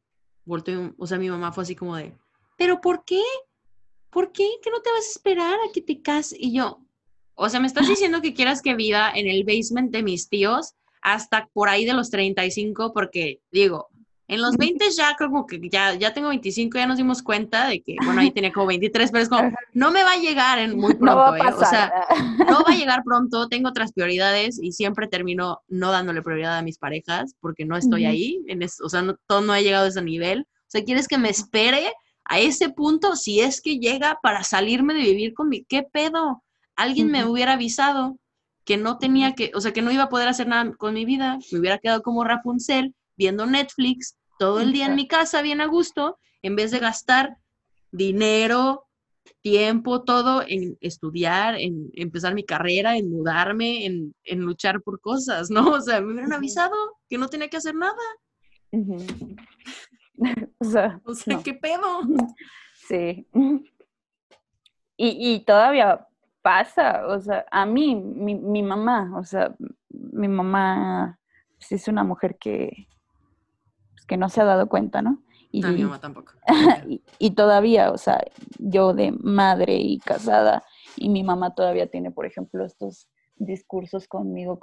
Speaker 1: o sea, mi mamá fue así como de, ¿pero por qué? ¿Por qué? ¿Que no te vas a esperar a que te cases? Y yo, o sea, ¿me estás diciendo que quieras que viva en el basement de mis tíos hasta por ahí de los 35? Porque, digo, en los 20 ya como que ya tengo 25, ya nos dimos cuenta de que, bueno, ahí tenía como 23, pero es como, no me va a llegar muy
Speaker 2: no va
Speaker 1: pronto,
Speaker 2: a
Speaker 1: ¿eh? O
Speaker 2: pasar.
Speaker 1: sea, no va a llegar pronto, tengo otras prioridades y siempre termino no dándole prioridad a mis parejas porque no estoy ahí, o sea, todo no he llegado a ese nivel. O sea, ¿quieres que me espere a ese punto si es que llega para salirme de vivir con mi... ¿Qué pedo? Alguien me hubiera avisado que no tenía que, o sea, que no iba a poder hacer nada con mi vida, me hubiera quedado como Rapunzel viendo Netflix todo el día en mi casa bien a gusto, en vez de gastar dinero, tiempo, todo en estudiar, en empezar mi carrera, en mudarme, en luchar por cosas, ¿no? O sea, me hubieran avisado que no tenía que hacer nada.
Speaker 2: O sea,
Speaker 1: O sea,
Speaker 2: no.
Speaker 1: ¿qué pedo?
Speaker 2: Sí. Y todavía pasa, o sea, a mí, mi mamá, o sea, mi mamá pues, es una mujer pues, que no se ha dado cuenta, ¿no?
Speaker 1: A mi
Speaker 2: Y,
Speaker 1: mamá tampoco, ni de pedo.
Speaker 2: y todavía, o sea, yo de madre y casada, y mi mamá todavía tiene, por ejemplo, estos discursos conmigo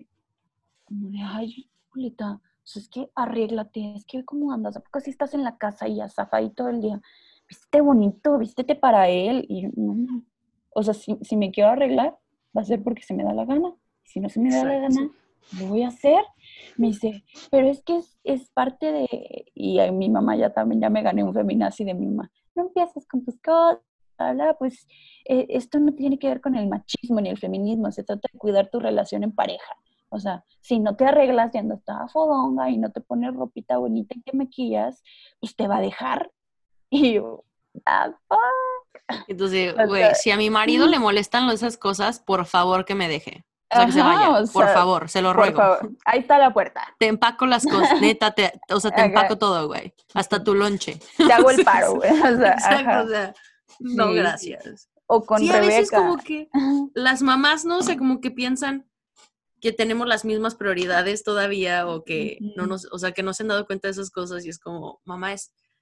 Speaker 2: ay, Julita, pues es que arréglate, es que cómo andas, ¿a poco así estás en la casa y azafá todo el día? Vístete bonito, vístete para él. Y yo, no, o sea, si me quiero arreglar, va a ser porque se me da la gana. Si no se me da la
Speaker 1: Exacto.
Speaker 2: gana, lo voy a hacer. Me dice, pero es que es parte de... Y a mi mamá ya también, ya me gané un feminazi de mi mamá. No empieces con tus cosas, pues esto no tiene que ver con el machismo ni el feminismo, se trata de cuidar tu relación en pareja. O sea, si no te arreglas y andas toda fodonga y no te pones ropita bonita y te maquillas, pues te va a dejar. Y yo, fuck.
Speaker 1: Entonces,
Speaker 2: O
Speaker 1: güey,
Speaker 2: sea,
Speaker 1: si a mi marido le molestan esas cosas, por favor que me deje. O sea, que se
Speaker 2: ajá,
Speaker 1: vaya.
Speaker 2: o
Speaker 1: Por
Speaker 2: sea,
Speaker 1: favor, se lo
Speaker 2: por
Speaker 1: ruego.
Speaker 2: favor, ahí está la puerta.
Speaker 1: Te empaco las cosas, neta, o sea, te
Speaker 2: Acá,
Speaker 1: empaco todo, güey. Hasta tu lonche.
Speaker 2: te
Speaker 1: O
Speaker 2: hago el
Speaker 1: sea,
Speaker 2: paro, güey. O sea,
Speaker 1: exacto, o
Speaker 2: ajá,
Speaker 1: sea, no,
Speaker 2: sí, sí.
Speaker 1: gracias.
Speaker 2: O con
Speaker 1: Sí, a veces
Speaker 2: Rebeca.
Speaker 1: como que las mamás, no sé, como que piensan, que tenemos las mismas prioridades todavía o que no
Speaker 2: Ujú.
Speaker 1: o sea, que no se han dado cuenta de esas cosas y es como, mamá,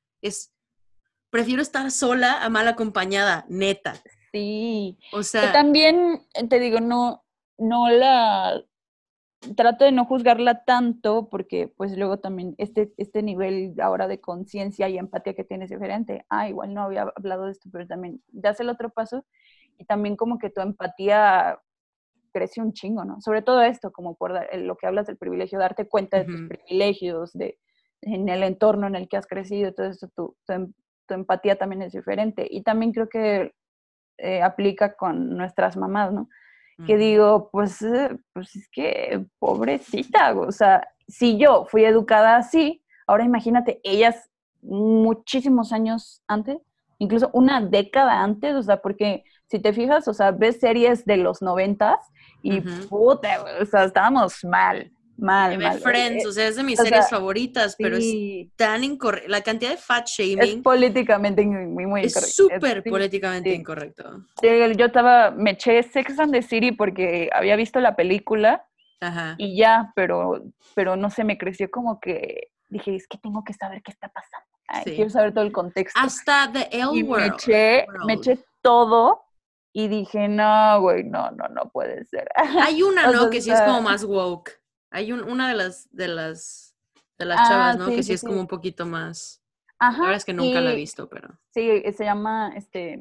Speaker 1: prefiero estar sola a mal acompañada, neta.
Speaker 2: Sí,
Speaker 1: O
Speaker 2: que
Speaker 1: sea,
Speaker 2: también, te digo, no la, trato de no juzgarla tanto porque pues luego también este nivel ahora de conciencia y empatía que tienes diferente. Igual no había hablado de esto, pero también das el otro paso y también como que tu empatía crece un chingo, ¿no? Sobre todo esto, como por lo que hablas del privilegio, darte cuenta de tus privilegios, en el entorno en el que has crecido, todo esto, tu empatía también es diferente. Y también creo que aplica con nuestras mamás, ¿no? Que digo, pues es que pobrecita, o sea, si yo fui educada así, ahora imagínate, ellas muchísimos años antes, incluso una década antes, o sea, porque si te fijas, o sea, ves series de los 90s y puta, o sea, estábamos mal, mal,
Speaker 1: Ve
Speaker 2: mal.
Speaker 1: Friends, o sea, es de mis
Speaker 2: O sea,
Speaker 1: series favoritas, pero es
Speaker 2: sí,
Speaker 1: tan incorrecto. La cantidad de fat
Speaker 2: es
Speaker 1: shaming
Speaker 2: políticamente muy, muy
Speaker 1: es
Speaker 2: incorrecto.
Speaker 1: súper
Speaker 2: Sí,
Speaker 1: políticamente
Speaker 2: sí.
Speaker 1: incorrecto.
Speaker 2: Yo me eché Sex and the City porque había visto la película
Speaker 1: Ajá.
Speaker 2: y ya, pero no sé, me creció como que dije, es que tengo que saber qué está pasando. Quiero
Speaker 1: Sí.
Speaker 2: saber todo el contexto.
Speaker 1: Hasta The L
Speaker 2: Y me
Speaker 1: World.
Speaker 2: eché todo y dije, no, güey, no puede ser.
Speaker 1: Hay una,
Speaker 2: O sea,
Speaker 1: ¿no? Que sí es como más woke. Hay una de las chavas, ¿no? Que
Speaker 2: sí,
Speaker 1: sí
Speaker 2: sí,
Speaker 1: es como
Speaker 2: sí.
Speaker 1: un poquito más. La
Speaker 2: Ajá,
Speaker 1: verdad es que nunca la he
Speaker 2: y
Speaker 1: visto, pero.
Speaker 2: sí, se llama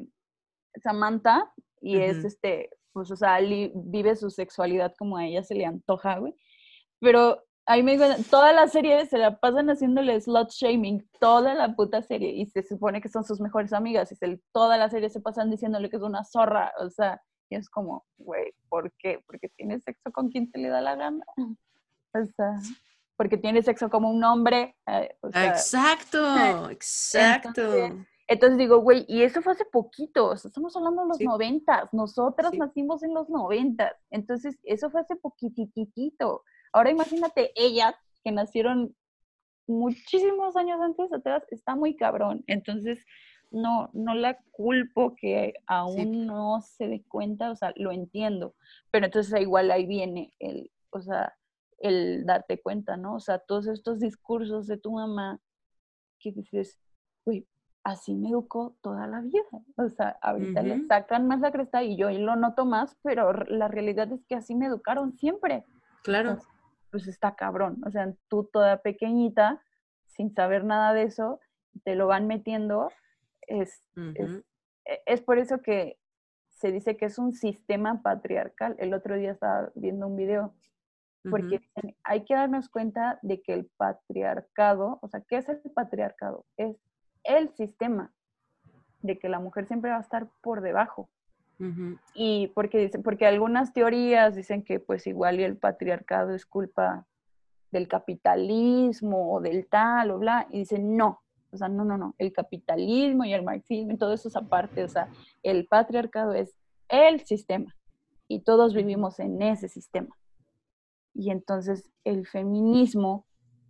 Speaker 2: Samantha y es
Speaker 1: Ujú.
Speaker 2: pues, o sea, vive su sexualidad como a ella se le antoja, güey. Pero ahí me digo, toda la serie se la pasan haciéndole slut shaming, toda la puta serie, y se supone que son sus mejores amigas, y toda la serie se pasan diciéndole que es una zorra, o sea, y es como, güey, ¿por qué? Porque tiene sexo con quien se le da la gana, o sea, porque tiene sexo como un hombre, o sea,
Speaker 1: Exacto,
Speaker 2: entonces,
Speaker 1: exacto.
Speaker 2: entonces digo, güey, y eso fue hace poquito, o sea, estamos hablando de los
Speaker 1: Sí,
Speaker 2: 90, nosotras
Speaker 1: sí.
Speaker 2: nacimos en los 90, entonces eso fue hace poquititito. Ahora imagínate ellas que nacieron muchísimos años antes atrás, está muy cabrón. Entonces, no la culpo que
Speaker 1: Sí.
Speaker 2: aún no se dé cuenta, o sea, lo entiendo, pero entonces igual ahí viene o sea, el darte cuenta, ¿no? O sea, todos estos discursos de tu mamá que dices, güey, así me educó toda la vida. O sea, ahorita le
Speaker 1: Ujú.
Speaker 2: sacan más la cresta y yo lo noto más, pero la realidad es que así me educaron siempre.
Speaker 1: Claro.
Speaker 2: Entonces, pues está cabrón. O sea, tú toda pequeñita, sin saber nada de eso, te lo van metiendo. Es, es,
Speaker 1: Ujú.
Speaker 2: es por eso que se dice que es un sistema patriarcal. El otro día estaba viendo un video porque
Speaker 1: Ujú.
Speaker 2: dicen, hay que darnos cuenta de que el patriarcado, o sea, ¿qué es el patriarcado? Es el sistema de que la mujer siempre va a estar por debajo.
Speaker 1: Ujú.
Speaker 2: Y porque algunas teorías dicen que pues igual y el patriarcado es culpa del capitalismo o del tal o bla, y dicen no, o sea, no, el capitalismo y el marxismo y todo eso es aparte, o sea, el patriarcado es el sistema y todos
Speaker 1: Ujú.
Speaker 2: vivimos en ese sistema. Y entonces el feminismo,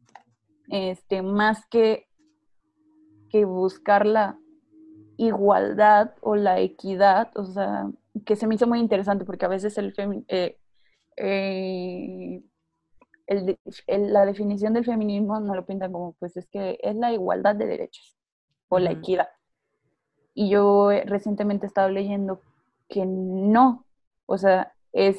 Speaker 2: más que buscar la igualdad o la equidad, o sea, que se me hizo muy interesante porque a veces eh, la definición del feminismo no lo pintan como, pues es que es la igualdad de derechos o la
Speaker 1: Ujú.
Speaker 2: equidad. Y yo recientemente he estado leyendo que no, o sea,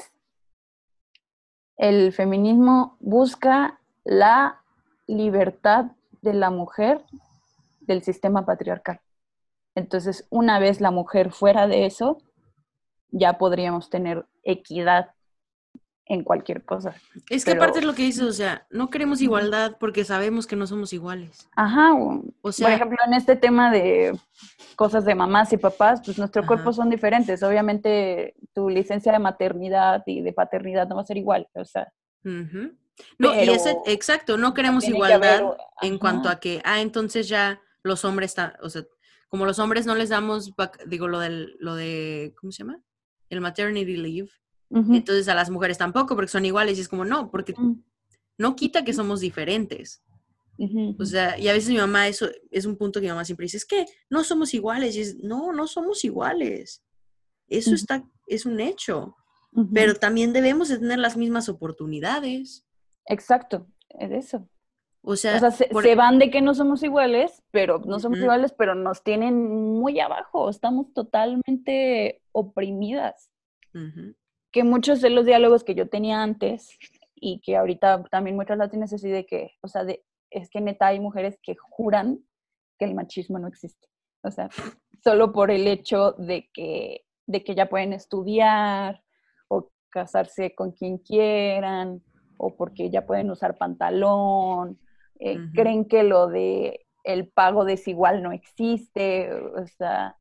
Speaker 2: el feminismo busca la libertad de la mujer del sistema patriarcal. Entonces, una vez la mujer fuera de eso, ya podríamos tener equidad en cualquier cosa.
Speaker 1: Es que aparte
Speaker 2: Pero,
Speaker 1: es lo que dices, o sea, no queremos igualdad porque sabemos que no somos iguales.
Speaker 2: ajá,
Speaker 1: O
Speaker 2: por
Speaker 1: sea,
Speaker 2: ejemplo, en este tema de cosas de mamás y papás, pues nuestros
Speaker 1: ajá.
Speaker 2: cuerpos son diferentes. Obviamente, tu licencia de maternidad y de paternidad no va a ser igual, o sea,
Speaker 1: Ujú. No, y ese,
Speaker 2: pero
Speaker 1: exacto, no queremos
Speaker 2: tiene que haber,
Speaker 1: igualdad en cuanto
Speaker 2: ajá,
Speaker 1: a que, entonces ya los hombres están, o sea, como los hombres no les damos, digo, lo de, ¿cómo se llama? El maternity leave,
Speaker 2: uh-huh,
Speaker 1: entonces a las mujeres tampoco, porque son iguales, y es como, no, porque
Speaker 2: uh-huh,
Speaker 1: no quita que somos diferentes. O
Speaker 2: uh-huh,
Speaker 1: sea, y a veces mi mamá, eso es un punto que mi mamá siempre dice, es que no somos iguales, y no somos iguales. Eso
Speaker 2: uh-huh.
Speaker 1: es un hecho. pero también debemos de tener las mismas oportunidades.
Speaker 2: Exacto, es eso.
Speaker 1: O sea,
Speaker 2: se van de que no somos iguales, pero no somos iguales, pero nos tienen muy abajo, estamos totalmente oprimidas. Que muchos de los diálogos que yo tenía antes y que ahorita también muchas las tienes así de que, o sea, es que neta hay mujeres que juran que el machismo no existe. O sea, solo por el hecho de que ya pueden estudiar o casarse con quien quieran o porque ya pueden usar pantalón. Creen que lo de el pago desigual no existe, o sea,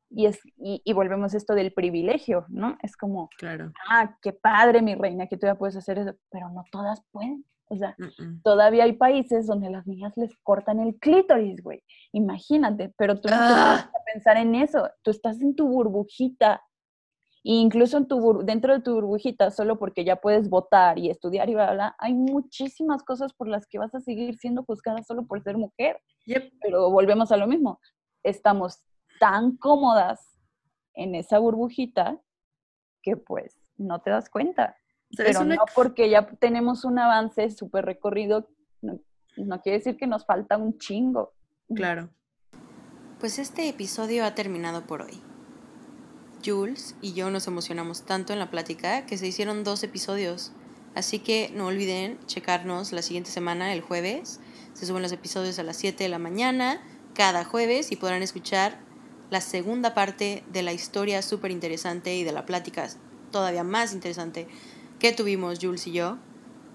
Speaker 2: y volvemos a esto del privilegio, ¿no? Es como,
Speaker 1: claro.
Speaker 2: Qué padre, mi reina, que tú ya puedes hacer eso, pero no todas pueden. O sea, todavía hay países donde las niñas les cortan el clítoris, güey. Imagínate, pero tú no te pones a pensar en eso. Tú estás en tu burbujita. E incluso dentro de tu burbujita, solo porque ya puedes votar y estudiar y bla, bla, hay muchísimas cosas por las que vas a seguir siendo juzgada solo por ser mujer. Pero volvemos a lo mismo. Estamos tan cómodas en esa burbujita que pues no te das cuenta. Pero no porque ya tenemos un avance súper recorrido, no quiere decir que nos falta un chingo.
Speaker 1: Claro. Pues este episodio ha terminado por hoy. Jules y yo nos emocionamos tanto en la plática que se hicieron 2 episodios. Así que no olviden checarnos la siguiente semana, el jueves. Se suben los episodios a las 7 de la mañana, cada jueves, y podrán escuchar la segunda parte de la historia súper interesante y de la plática todavía más interesante que tuvimos Jules y yo.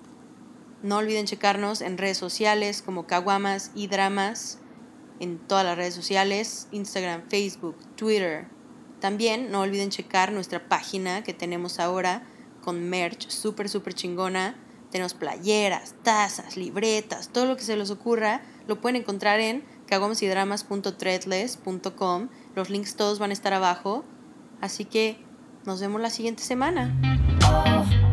Speaker 1: No olviden checarnos en redes sociales como Caguamas y Dramas, en todas las redes sociales, Instagram, Facebook, Twitter. También no olviden checar nuestra página que tenemos ahora con merch súper chingona. Tenemos playeras, tazas, libretas, todo lo que se les ocurra. Lo pueden encontrar en caguamasydramas.threadless.com. Los links todos van a estar abajo. Así que nos vemos la siguiente semana.